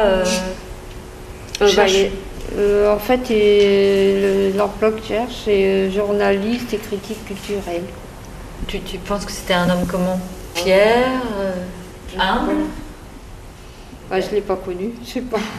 en fait, l'emploi que je cherche, c'est journaliste et critique culturelle. Tu penses que c'était un homme comment? Pierre, humble? Je ne l'ai pas connu, je sais pas.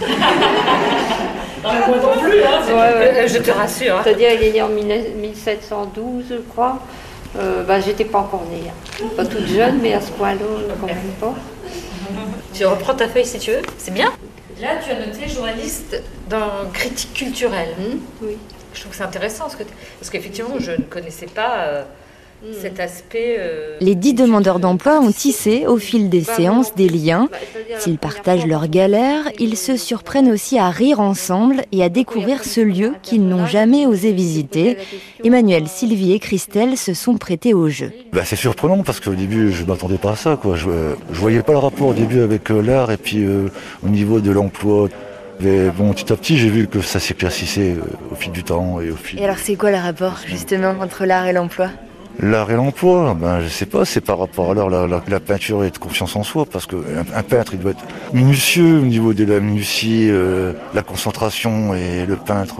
Moi non plus, hein, je te rassure. Hein. C'est-à-dire, il est né en 1712, je crois. J'étais pas encore née. Pas toute jeune, mais à ce point-là, quand même pas. Tu reprends ta feuille si tu veux, c'est bien. Là, tu as noté journaliste dans critique culturelle. Oui. Je trouve que c'est intéressant, parce qu'effectivement, je ne connaissais pas cet aspect... Les 10 demandeurs d'emploi ont tissé, au fil des séances, des liens. S'ils partagent leurs galères, ils se surprennent aussi à rire ensemble et à découvrir ce lieu qu'ils n'ont jamais osé visiter. Emmanuel, Sylvie et Christelle se sont prêtés au jeu. C'est surprenant parce qu'au début, je ne m'attendais pas à ça. Je voyais pas le rapport au début avec l'art et puis au niveau de l'emploi. Mais bon, petit à petit, j'ai vu que ça s'éclaircissait au fil du temps et au fil... Et alors, c'est quoi le rapport, justement, entre l'art et l'emploi ? L'art et l'emploi, je sais pas, c'est par rapport à l'art, la peinture et de confiance en soi, parce qu'un peintre, il doit être minutieux au niveau de la minutie, la concentration, et le peintre,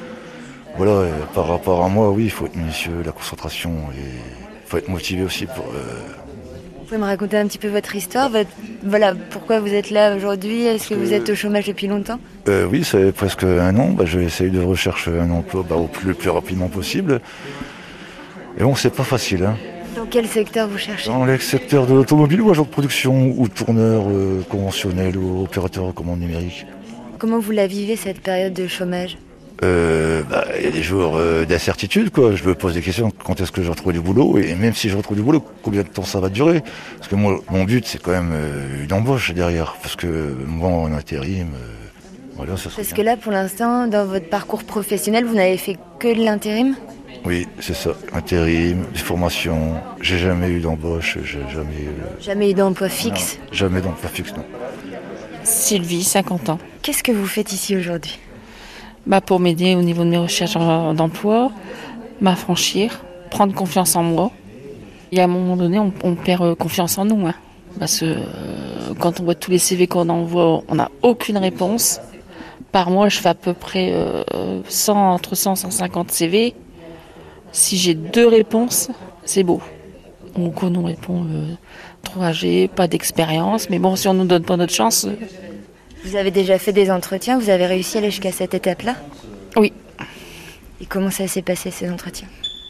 par rapport à moi, oui, il faut être minutieux, la concentration, et il faut être motivé aussi pour... Vous pouvez me raconter un petit peu votre histoire, pourquoi vous êtes là aujourd'hui? Est-ce que vous êtes au chômage depuis longtemps? Oui, ça fait presque 1 an, j'ai essayé de rechercher un emploi le plus rapidement possible. Et bon, c'est pas facile. Hein. Dans quel secteur vous cherchez? Dans le secteur de l'automobile ou agent de production, ou tourneur conventionnel, ou opérateur de commande numérique. Comment vous la vivez, cette période de chômage? Y a des jours d'incertitude, quoi. Je me pose des questions, quand est-ce que je retrouve du boulot? Et même si je retrouve du boulot, combien de temps ça va durer? Parce que moi, mon but, c'est quand même une embauche derrière. Parce que moi, en intérim... Parce que là, pour l'instant, dans votre parcours professionnel, vous n'avez fait que de l'intérim? Oui, c'est ça. Intérim, des formations. J'ai jamais eu d'embauche, Jamais eu d'emploi fixe? Non, jamais d'emploi fixe, non. Sylvie, 50 ans. Qu'est-ce que vous faites ici aujourd'hui? Pour m'aider au niveau de mes recherches d'emploi, m'affranchir, prendre confiance en moi. Et à un moment donné, on perd confiance en nous. Hein. Parce que quand on voit tous les CV qu'on envoie, on n'a aucune réponse. Par mois, je fais à peu près entre 100 et 150 CV. Si j'ai 2 réponses, c'est beau. Donc on nous répond trop âgé, pas d'expérience. Mais bon, si on ne nous donne pas notre chance... Vous avez déjà fait des entretiens? Vous avez réussi à aller jusqu'à cette étape-là? Oui. Et comment ça s'est passé, ces entretiens?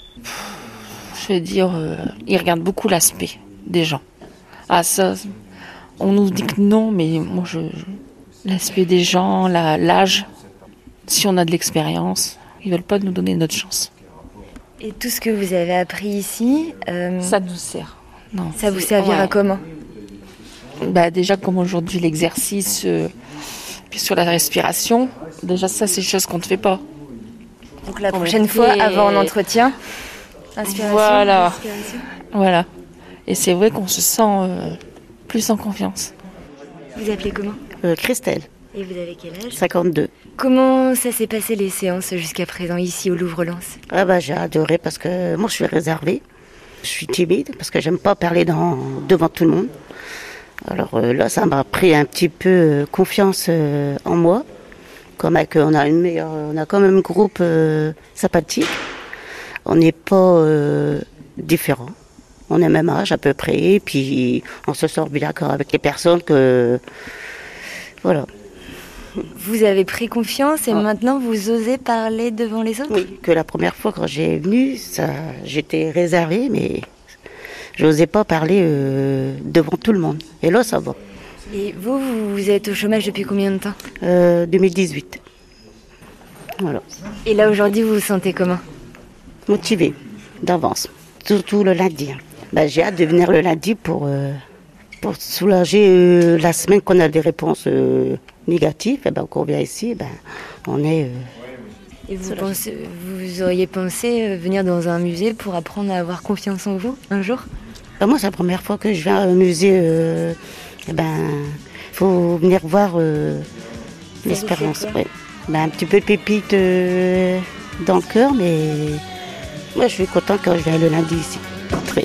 Je vais dire, ils regardent beaucoup l'aspect des gens. Ah ça, on nous dit que non, mais moi, l'aspect des gens, l'âge, si on a de l'expérience, ils veulent pas nous donner notre chance. Et tout ce que vous avez appris ici... Ça nous sert. Non. Ça vous servira comment? Déjà, comme aujourd'hui, l'exercice, puis sur la respiration, déjà ça, c'est des choses qu'on ne fait pas. Donc la prochaine fois, avant un entretien, inspiration. Voilà. Et c'est vrai qu'on se sent plus en confiance. Vous appelez comment? Christelle. Et vous avez quel âge? 52. Comment ça s'est passé les séances jusqu'à présent ici au Louvre-Lens? J'ai adoré parce que moi je suis réservée. Je suis timide parce que j'aime pas parler devant tout le monde. Alors là, ça m'a pris un petit peu confiance en moi. On a quand même un groupe sympathique. On n'est pas différents. On a même âge à peu près. Et puis on se sent bien d'accord avec les personnes que... Voilà. Vous avez pris confiance et maintenant vous osez parler devant les autres? Oui, que la première fois quand j'ai venu, j'étais réservée, mais je n'osais pas parler devant tout le monde. Et là, ça va. Et vous êtes au chômage depuis combien de temps? 2018. Voilà. Et là, aujourd'hui, vous vous sentez comment? Motivée, d'avance. Surtout le lundi. J'ai hâte de venir le lundi pour soulager la semaine qu'on a des réponses négatives. Quand on vient ici, on est... Et vous auriez pensé venir dans un musée pour apprendre à avoir confiance en vous un jour? Moi, c'est la première fois que je viens à un musée. Faut venir voir l'expérience. Ouais. Un petit peu de pépite dans le cœur, mais moi, je suis contente quand je viens le lundi ici. Très.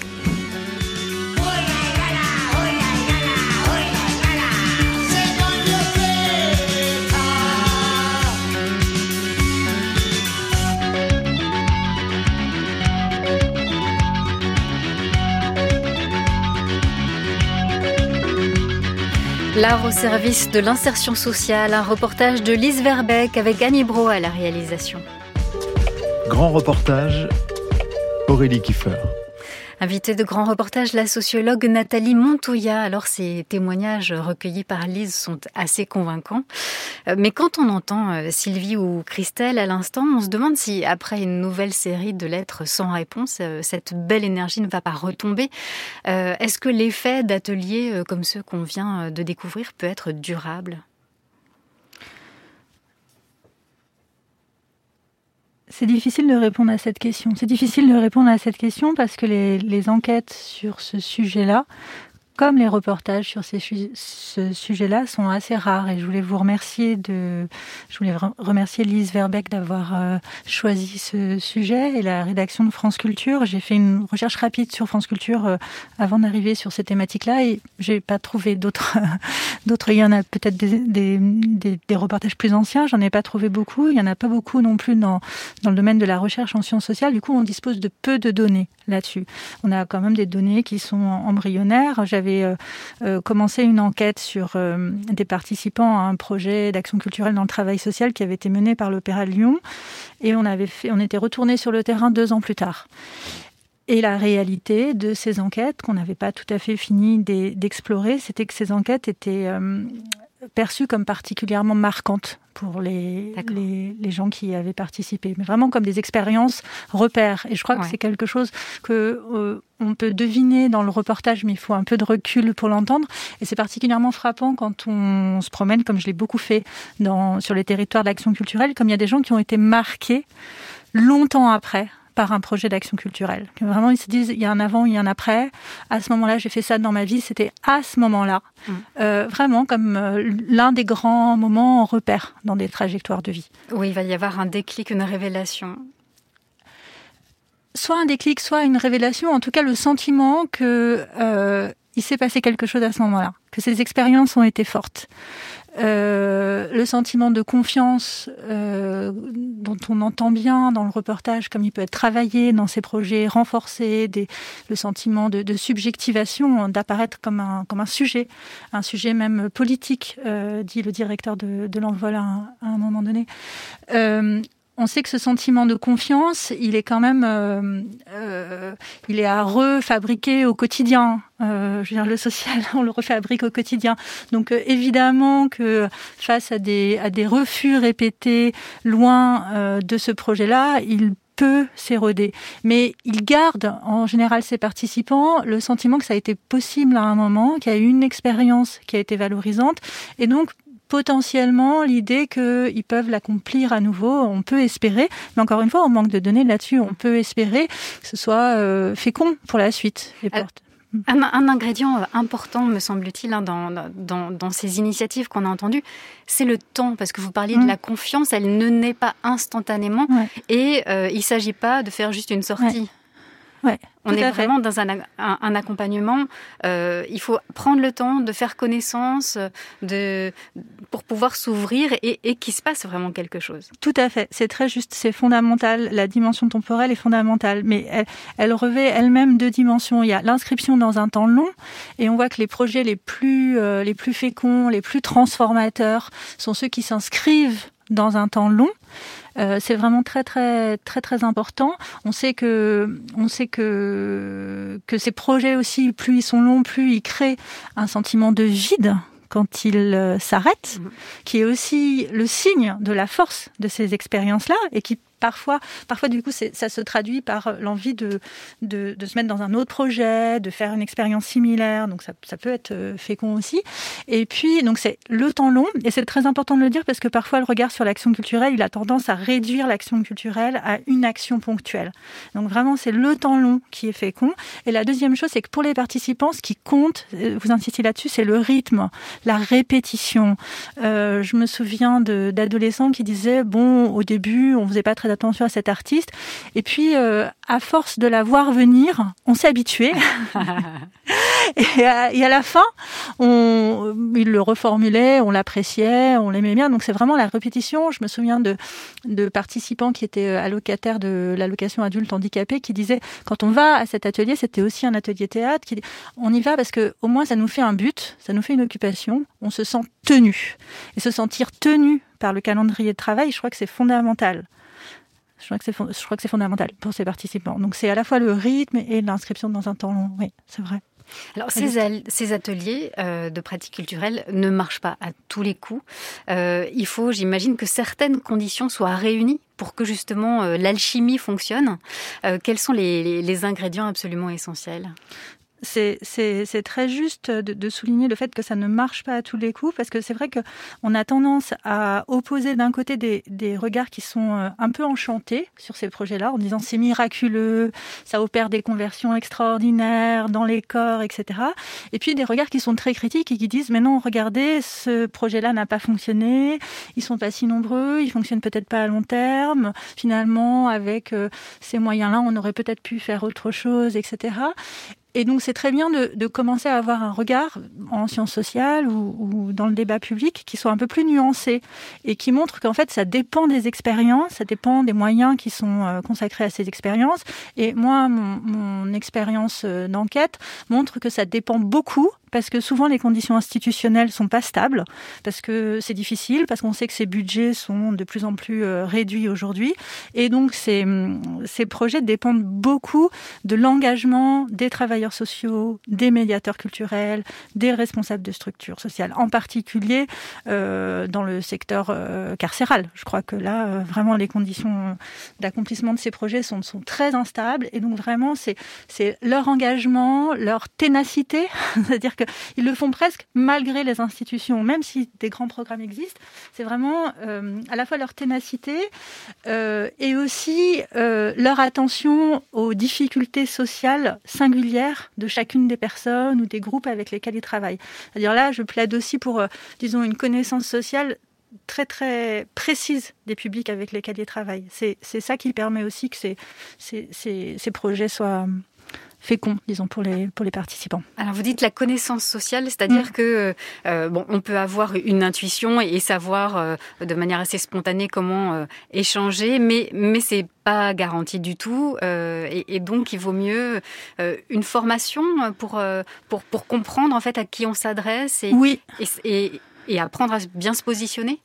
L'art au service de l'insertion sociale, un reportage de Lise Verbeek avec Annie Brault à la réalisation. Grand reportage, Aurélie Kiefer. Invitée de grand reportage, la sociologue Nathalie Montoya. Alors, ces témoignages recueillis par Lise sont assez convaincants. Mais quand on entend Sylvie ou Christelle à l'instant, on se demande si, après une nouvelle série de lettres sans réponse, cette belle énergie ne va pas retomber. Est-ce que l'effet d'ateliers comme ceux qu'on vient de découvrir peut être durable ? C'est difficile de répondre à cette question. C'est difficile de répondre à cette question parce que les enquêtes sur ce sujet-là, comme les reportages sur ce sujet-là, sont assez rares. Et je voulais remercier Lise Verbeek d'avoir choisi ce sujet et la rédaction de France Culture. J'ai fait une recherche rapide sur France Culture avant d'arriver sur ces thématiques-là et j'ai pas trouvé d'autres. Il y en a peut-être des reportages plus anciens. J'en ai pas trouvé beaucoup. Il y en a pas beaucoup non plus dans le domaine de la recherche en sciences sociales. Du coup, on dispose de peu de données là-dessus. On a quand même des données qui sont embryonnaires. J'avais commencé une enquête sur des participants à un projet d'action culturelle dans le travail social qui avait été mené par l'Opéra de Lyon. Et on était retourné sur le terrain 2 ans plus tard. Et la réalité de ces enquêtes, qu'on n'avait pas tout à fait fini d'explorer, c'était que ces enquêtes étaient perçues comme particulièrement marquantes pour les gens qui y avaient participé, mais vraiment comme des expériences repères. Et je crois que c'est quelque chose que on peut deviner dans le reportage, mais il faut un peu de recul pour l'entendre. Et c'est particulièrement frappant quand on se promène, comme je l'ai beaucoup fait sur les territoires d'action culturelle, comme il y a des gens qui ont été marqués longtemps après par un projet d'action culturelle. Vraiment, ils se disent, il y a un avant, il y a un après. À ce moment-là, j'ai fait ça dans ma vie. C'était à ce moment-là. Vraiment comme l'un des grands moments en repère dans des trajectoires de vie. Oui, il va y avoir un déclic, une révélation. Soit un déclic, soit une révélation. En tout cas, le sentiment que il s'est passé quelque chose à ce moment-là. Que ces expériences ont été fortes. Le sentiment de confiance dont on entend bien dans le reportage, comme il peut être travaillé dans ces projets, renforcé, le sentiment de subjectivation, d'apparaître comme un sujet même politique, dit le directeur de l'Envol à un moment donné. On sait que ce sentiment de confiance, il est quand même, il est à refabriquer au quotidien. Je veux dire, le social, on le refabrique au quotidien. Donc évidemment que face à des refus répétés loin de ce projet-là, il peut s'éroder. Mais il garde, en général, ses participants, le sentiment que ça a été possible à un moment, qu'il y a eu une expérience qui a été valorisante. Et donc, potentiellement, l'idée qu'ils peuvent l'accomplir à nouveau, on peut espérer. Mais encore une fois, on manque de données là-dessus. On peut espérer que ce soit fécond pour la suite. Un ingrédient important, me semble-t-il, dans ces initiatives qu'on a entendues, c'est le temps. Parce que vous parliez de la confiance, elle ne naît pas instantanément. Et il ne s'agit pas de faire juste une sortie. On est vraiment dans un accompagnement. Il faut prendre le temps de faire connaissance, pour pouvoir s'ouvrir et qu'il se passe vraiment quelque chose. Tout à fait, c'est très juste, c'est fondamental. La dimension temporelle est fondamentale, mais elle revêt elle-même 2 dimensions. Il y a l'inscription dans un temps long, et on voit que les projets les plus féconds, les plus transformateurs, sont ceux qui s'inscrivent dans un temps long. C'est vraiment très très très très important. On sait que ces projets aussi, plus ils sont longs, plus ils créent un sentiment de vide quand ils s'arrêtent, qui est aussi le signe de la force de ces expériences-là, et qui parfois du coup, ça se traduit par l'envie de se mettre dans un autre projet, de faire une expérience similaire. Donc ça peut être fécond aussi. Et puis, donc c'est le temps long, et c'est très important de le dire parce que parfois le regard sur l'action culturelle, il a tendance à réduire l'action culturelle à une action ponctuelle. Donc vraiment, c'est le temps long qui est fécond. Et la deuxième chose, c'est que pour les participants, ce qui compte, vous insistez là-dessus, c'est le rythme, la répétition. Je me souviens d'adolescents qui disaient, bon, au début, on faisait pas très attention à cet artiste, et puis à force de la voir venir, on s'est habitué. Et à la fin, il le reformulait, on l'appréciait, on l'aimait bien. Donc c'est vraiment la répétition. Je me souviens de participants qui étaient allocataires de l'allocation adulte handicapé, qui disaient, quand on va à cet atelier, c'était aussi un atelier théâtre, on y va parce que au moins ça nous fait un but, ça nous fait une occupation, on se sent tenu. Et se sentir tenu par le calendrier de travail, je crois que c'est fondamental. Je crois que c'est fondamental pour ces participants. Donc c'est à la fois le rythme et l'inscription dans un temps long. Oui, c'est vrai. Alors ces ateliers de pratique culturelle ne marchent pas à tous les coups. Il faut, j'imagine, que certaines conditions soient réunies pour que justement l'alchimie fonctionne. Quels sont les ingrédients absolument essentiels ? C'est très juste de souligner le fait que ça ne marche pas à tous les coups, parce que c'est vrai qu'on a tendance à opposer d'un côté des regards qui sont un peu enchantés sur ces projets-là, en disant c'est miraculeux, ça opère des conversions extraordinaires dans les corps, etc. Et puis des regards qui sont très critiques et qui disent mais non, regardez, ce projet-là n'a pas fonctionné, ils sont pas si nombreux, ils fonctionnent peut-être pas à long terme, finalement avec ces moyens-là on aurait peut-être pu faire autre chose, etc. Et donc, c'est très bien de commencer à avoir un regard en sciences sociales ou dans le débat public qui soit un peu plus nuancé et qui montre qu'en fait, ça dépend des expériences, ça dépend des moyens qui sont consacrés à ces expériences. Et moi, mon expérience d'enquête montre que ça dépend beaucoup, parce que souvent les conditions institutionnelles sont pas stables, parce que c'est difficile, parce qu'on sait que ces budgets sont de plus en plus réduits aujourd'hui. Et donc, ces projets dépendent beaucoup de l'engagement des travailleurs sociaux, des médiateurs culturels, des responsables de structures sociales, en particulier dans le secteur carcéral. Je crois que là, vraiment, les conditions d'accomplissement de ces projets sont très instables. Et donc, vraiment, c'est leur engagement, leur ténacité, c'est-à-dire qu'ils le font presque malgré les institutions, même si des grands programmes existent. C'est vraiment à la fois leur ténacité et aussi leur attention aux difficultés sociales singulières de chacune des personnes ou des groupes avec lesquels ils travaillent. C'est-à-dire là, je plaide aussi pour, disons, une connaissance sociale très très précise des publics avec lesquels ils travaillent. C'est ça qui permet aussi que ces projets soient féconds, disons, pour les participants. Alors vous dites la connaissance sociale, c'est-à-dire que on peut avoir une intuition et savoir de manière assez spontanée comment échanger, mais c'est pas garanti du tout, et donc il vaut mieux une formation pour comprendre en fait à qui on s'adresse et apprendre à bien se positionner.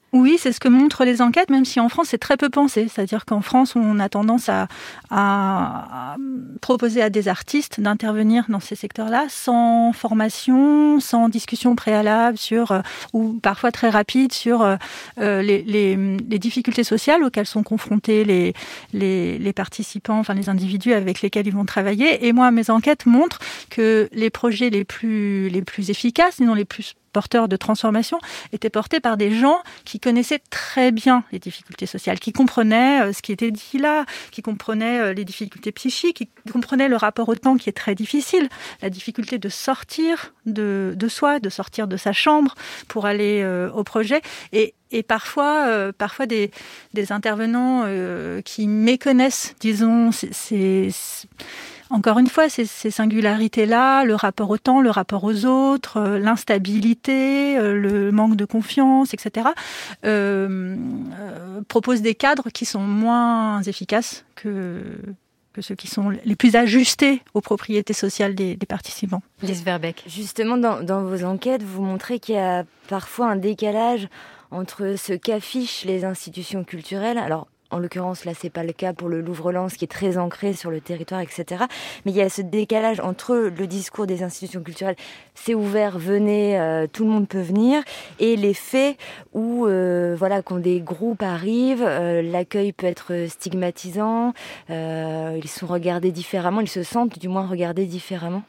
Oui, c'est ce que montrent les enquêtes, même si en France, c'est très peu pensé. C'est-à-dire qu'en France, on a tendance à proposer à des artistes d'intervenir dans ces secteurs-là sans formation, sans discussion préalable ou parfois très rapide sur les difficultés sociales auxquelles sont confrontés les participants, enfin les individus avec lesquels ils vont travailler. Et moi, mes enquêtes montrent que les projets les plus efficaces, sinon les plus porteurs de transformation, étaient portés par des gens qui connaissaient très bien les difficultés sociales, qui comprenaient ce qui était dit là, qui comprenaient les difficultés psychiques, qui comprenaient le rapport au temps qui est très difficile, la difficulté de sortir de soi, de sortir de sa chambre pour aller au projet. Et parfois des intervenants qui méconnaissent, disons, encore une fois, ces singularités-là, le rapport au temps, le rapport aux autres, l'instabilité, le manque de confiance, etc., proposent des cadres qui sont moins efficaces que ceux qui sont les plus ajustés aux propriétés sociales des participants. Lise Verbeek. Justement, dans vos enquêtes, vous montrez qu'il y a parfois un décalage entre ce qu'affichent les institutions culturelles. Alors, en l'occurrence, là, c'est pas le cas pour le Louvre-Lens, qui est très ancré sur le territoire, etc. Mais il y a ce décalage entre le discours des institutions culturelles, c'est ouvert, venez, tout le monde peut venir, et les faits où, quand des groupes arrivent, l'accueil peut être stigmatisant, ils sont regardés différemment, ils se sentent du moins regardés différemment.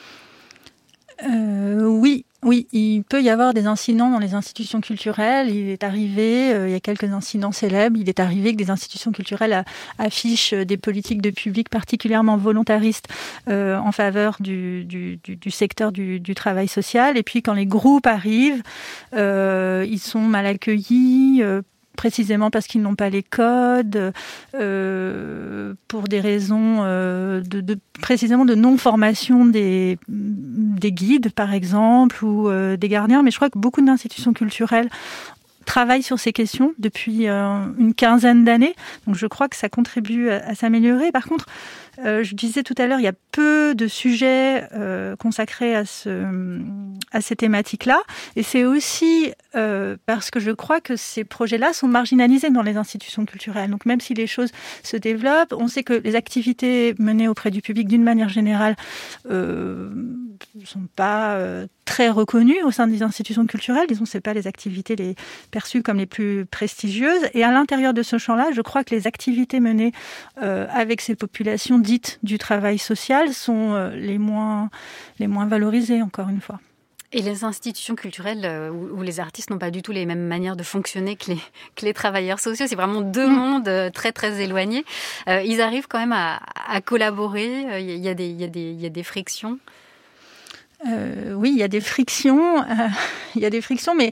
Oui, il peut y avoir des incidents dans les institutions culturelles. Il est arrivé, il y a quelques incidents célèbres, il est arrivé que des institutions culturelles affichent des politiques de public particulièrement volontaristes en faveur du secteur du travail social. Et puis quand les groupes arrivent, ils sont mal accueillis, précisément parce qu'ils n'ont pas les codes, pour des raisons précisément de non-formation des guides, par exemple, ou des gardiens. Mais je crois que beaucoup d'institutions culturelles travaillent sur ces questions depuis une quinzaine d'années. Donc je crois que ça contribue à s'améliorer. Par contre, je disais tout à l'heure, il y a peu de sujets consacrés à ces thématiques-là. Et c'est aussi parce que je crois que ces projets-là sont marginalisés dans les institutions culturelles. Donc même si les choses se développent, on sait que les activités menées auprès du public, d'une manière générale, ne sont pas très reconnues au sein des institutions culturelles. Disons, c'est pas les activités perçues comme les plus prestigieuses. Et à l'intérieur de ce champ-là, je crois que les activités menées avec ces populations dites du travail social sont les moins valorisées, encore une fois. Et les institutions culturelles où les artistes n'ont pas du tout les mêmes manières de fonctionner que les travailleurs sociaux, c'est vraiment deux mondes très très éloignés. Ils arrivent quand même à collaborer. Il y a des frictions. Oui, il y a des frictions. Mais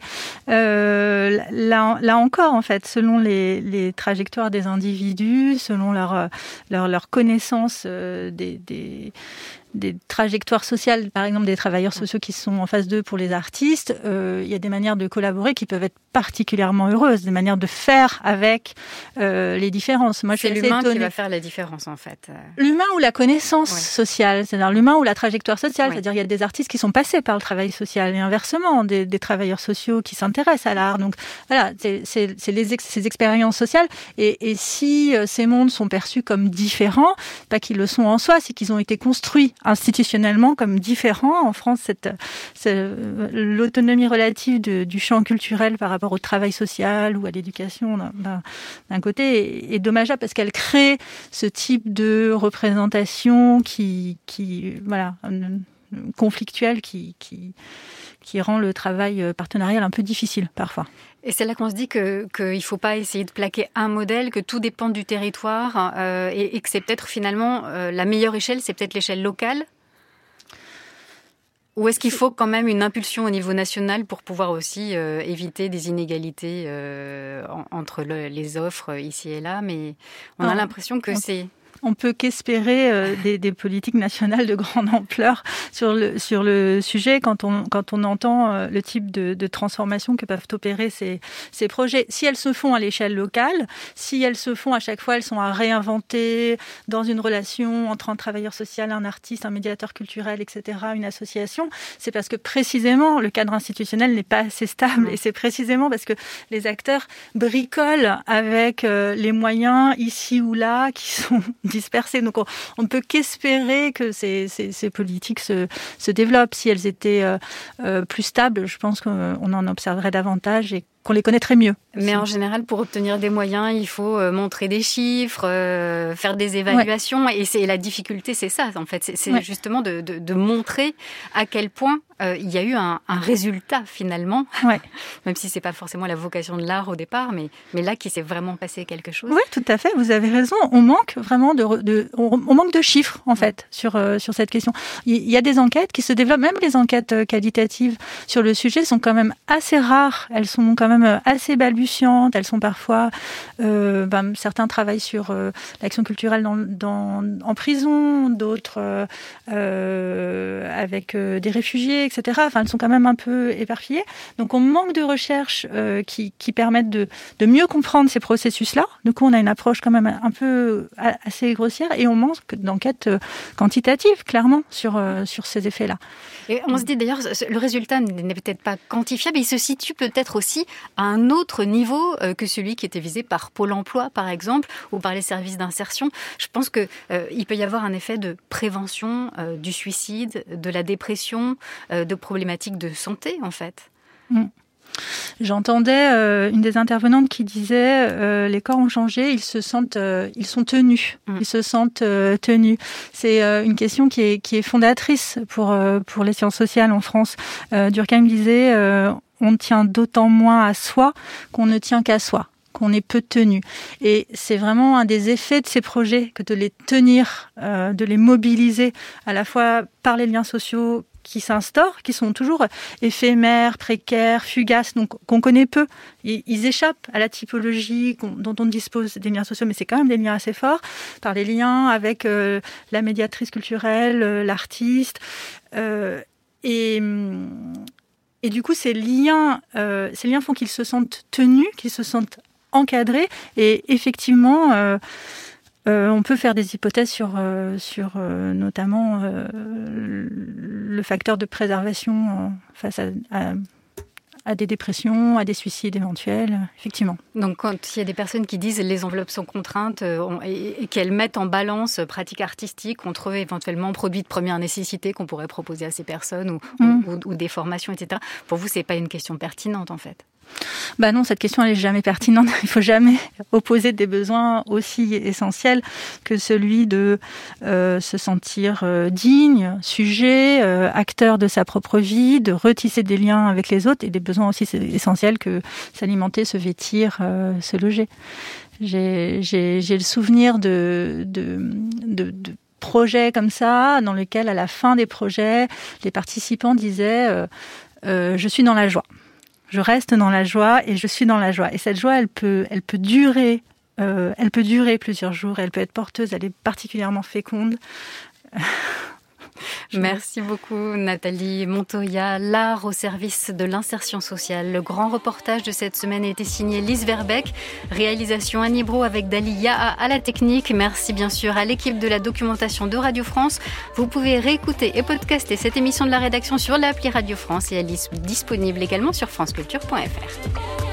là encore, en fait, selon les trajectoires des individus, selon leur connaissance des trajectoires sociales, par exemple des travailleurs sociaux qui sont en face d'eux pour les artistes, il y a des manières de collaborer qui peuvent être particulièrement heureuses, des manières de faire avec les différences. Moi, c'est l'humain qui va faire la différence, en fait. L'humain ou la connaissance sociale, c'est-à-dire l'humain ou la trajectoire sociale, c'est-à-dire il y a des artistes qui sont passés par le travail social et inversement, des travailleurs sociaux qui s'intéressent à l'art. Donc voilà, c'est ces expériences sociales. Et si ces mondes sont perçus comme différents, pas qu'ils le sont en soi, c'est qu'ils ont été construits institutionnellement comme différents. En France, l'autonomie relative du champ culturel par rapport au travail social ou à l'éducation d'un côté est dommageable parce qu'elle crée ce type de représentation conflictuelle qui rend le travail partenarial un peu difficile parfois. Et c'est là qu'on se dit qu'il ne faut pas essayer de plaquer un modèle, que tout dépend du territoire et que c'est peut-être finalement la meilleure échelle, c'est peut-être l'échelle locale. Ou est-ce qu'il faut quand même une impulsion au niveau national pour pouvoir aussi éviter des inégalités entre les offres ici et là, mais on a l'impression que c'est... on peut qu'espérer des politiques nationales de grande ampleur sur le sujet quand on entend le type de transformation que peuvent opérer ces projets. Si elles se font à l'échelle locale, si elles se font à chaque fois, elles sont à réinventer dans une relation entre un travailleur social, un artiste, un médiateur culturel, etc., une association, c'est parce que précisément le cadre institutionnel n'est pas assez stable et c'est précisément parce que les acteurs bricolent avec les moyens ici ou là qui sont dispersés. Donc on ne peut qu'espérer que ces politiques se développent. Si elles étaient plus stables, je pense qu'on en observerait davantage et qu'on les connaîtrait mieux. Mais en général, pour obtenir des moyens, il faut montrer des chiffres, faire des évaluations. Ouais. Et la difficulté, c'est ça, en fait. C'est justement de montrer à quel point il y a eu un résultat, finalement. Ouais. Même si c'est pas forcément la vocation de l'art au départ, mais là, qu'il s'est vraiment passé quelque chose. Oui, tout à fait. Vous avez raison. On manque vraiment on manque de chiffres, en fait, sur cette question. Il y a des enquêtes qui se développent, même les enquêtes qualitatives sur le sujet sont quand même assez rares. Elles sont quand même assez balbutiantes. Elles sont parfois... certains travaillent sur l'action culturelle en prison, d'autres avec des réfugiés, etc. Enfin, elles sont quand même un peu éparpillées. Donc, on manque de recherches qui permettent de mieux comprendre ces processus-là. Du coup, on a une approche quand même un peu assez grossière et on manque d'enquêtes quantitatives, clairement, sur ces effets-là. Et on se dit d'ailleurs, le résultat n'est peut-être pas quantifiable, il se situe peut-être aussi à un autre niveau que celui qui était visé par Pôle emploi, par exemple, ou par les services d'insertion. Je pense qu'il peut y avoir un effet de prévention du suicide, de la dépression, de problématiques de santé, en fait. J'entendais une des intervenantes qui disait les corps ont changé, ils sont tenus. Ils se sentent tenus. C'est une question qui est fondatrice pour les sciences sociales en France. Durkheim disait on tient d'autant moins à soi qu'on ne tient qu'à soi, qu'on est peu tenu. Et c'est vraiment un des effets de ces projets que de les tenir, de les mobiliser à la fois par les liens sociaux qui s'instaurent, qui sont toujours éphémères, précaires, fugaces, donc qu'on connaît peu. Ils échappent à la typologie dont on dispose des liens sociaux, mais c'est quand même des liens assez forts, par les liens avec la médiatrice culturelle, l'artiste. Et du coup, ces liens font qu'ils se sentent tenus, qu'ils se sentent encadrés. Et effectivement... on peut faire des hypothèses sur notamment le facteur de préservation face à des dépressions, à des suicides éventuels, effectivement. Donc quand il y a des personnes qui disent les enveloppes sont contraintes et qu'elles mettent en balance pratique artistique contre éventuellement produits de première nécessité qu'on pourrait proposer à ces personnes ou des formations, etc. Pour vous, c'est pas une question pertinente en fait? Non, cette question elle est jamais pertinente. Il faut jamais opposer des besoins aussi essentiels que celui de se sentir digne, sujet, acteur de sa propre vie, de retisser des liens avec les autres et des besoins aussi essentiels que s'alimenter, se vêtir, se loger. J'ai le souvenir de projets comme ça dans lesquels à la fin des projets, les participants disaient je suis dans la joie. Je reste dans la joie et je suis dans la joie. Et cette joie, elle peut durer plusieurs jours. Elle peut être porteuse. Elle est particulièrement féconde. Merci beaucoup Nathalie Montoya. L'art au service de l'insertion sociale. Le grand reportage de cette semaine a été signé Lise Verbeek. Réalisation Annie Brault avec Dali Yaha à la technique. Merci bien sûr à l'équipe de la documentation de Radio France. Vous pouvez réécouter et podcaster cette émission de la rédaction sur l'appli Radio France et elle est disponible également sur franceculture.fr.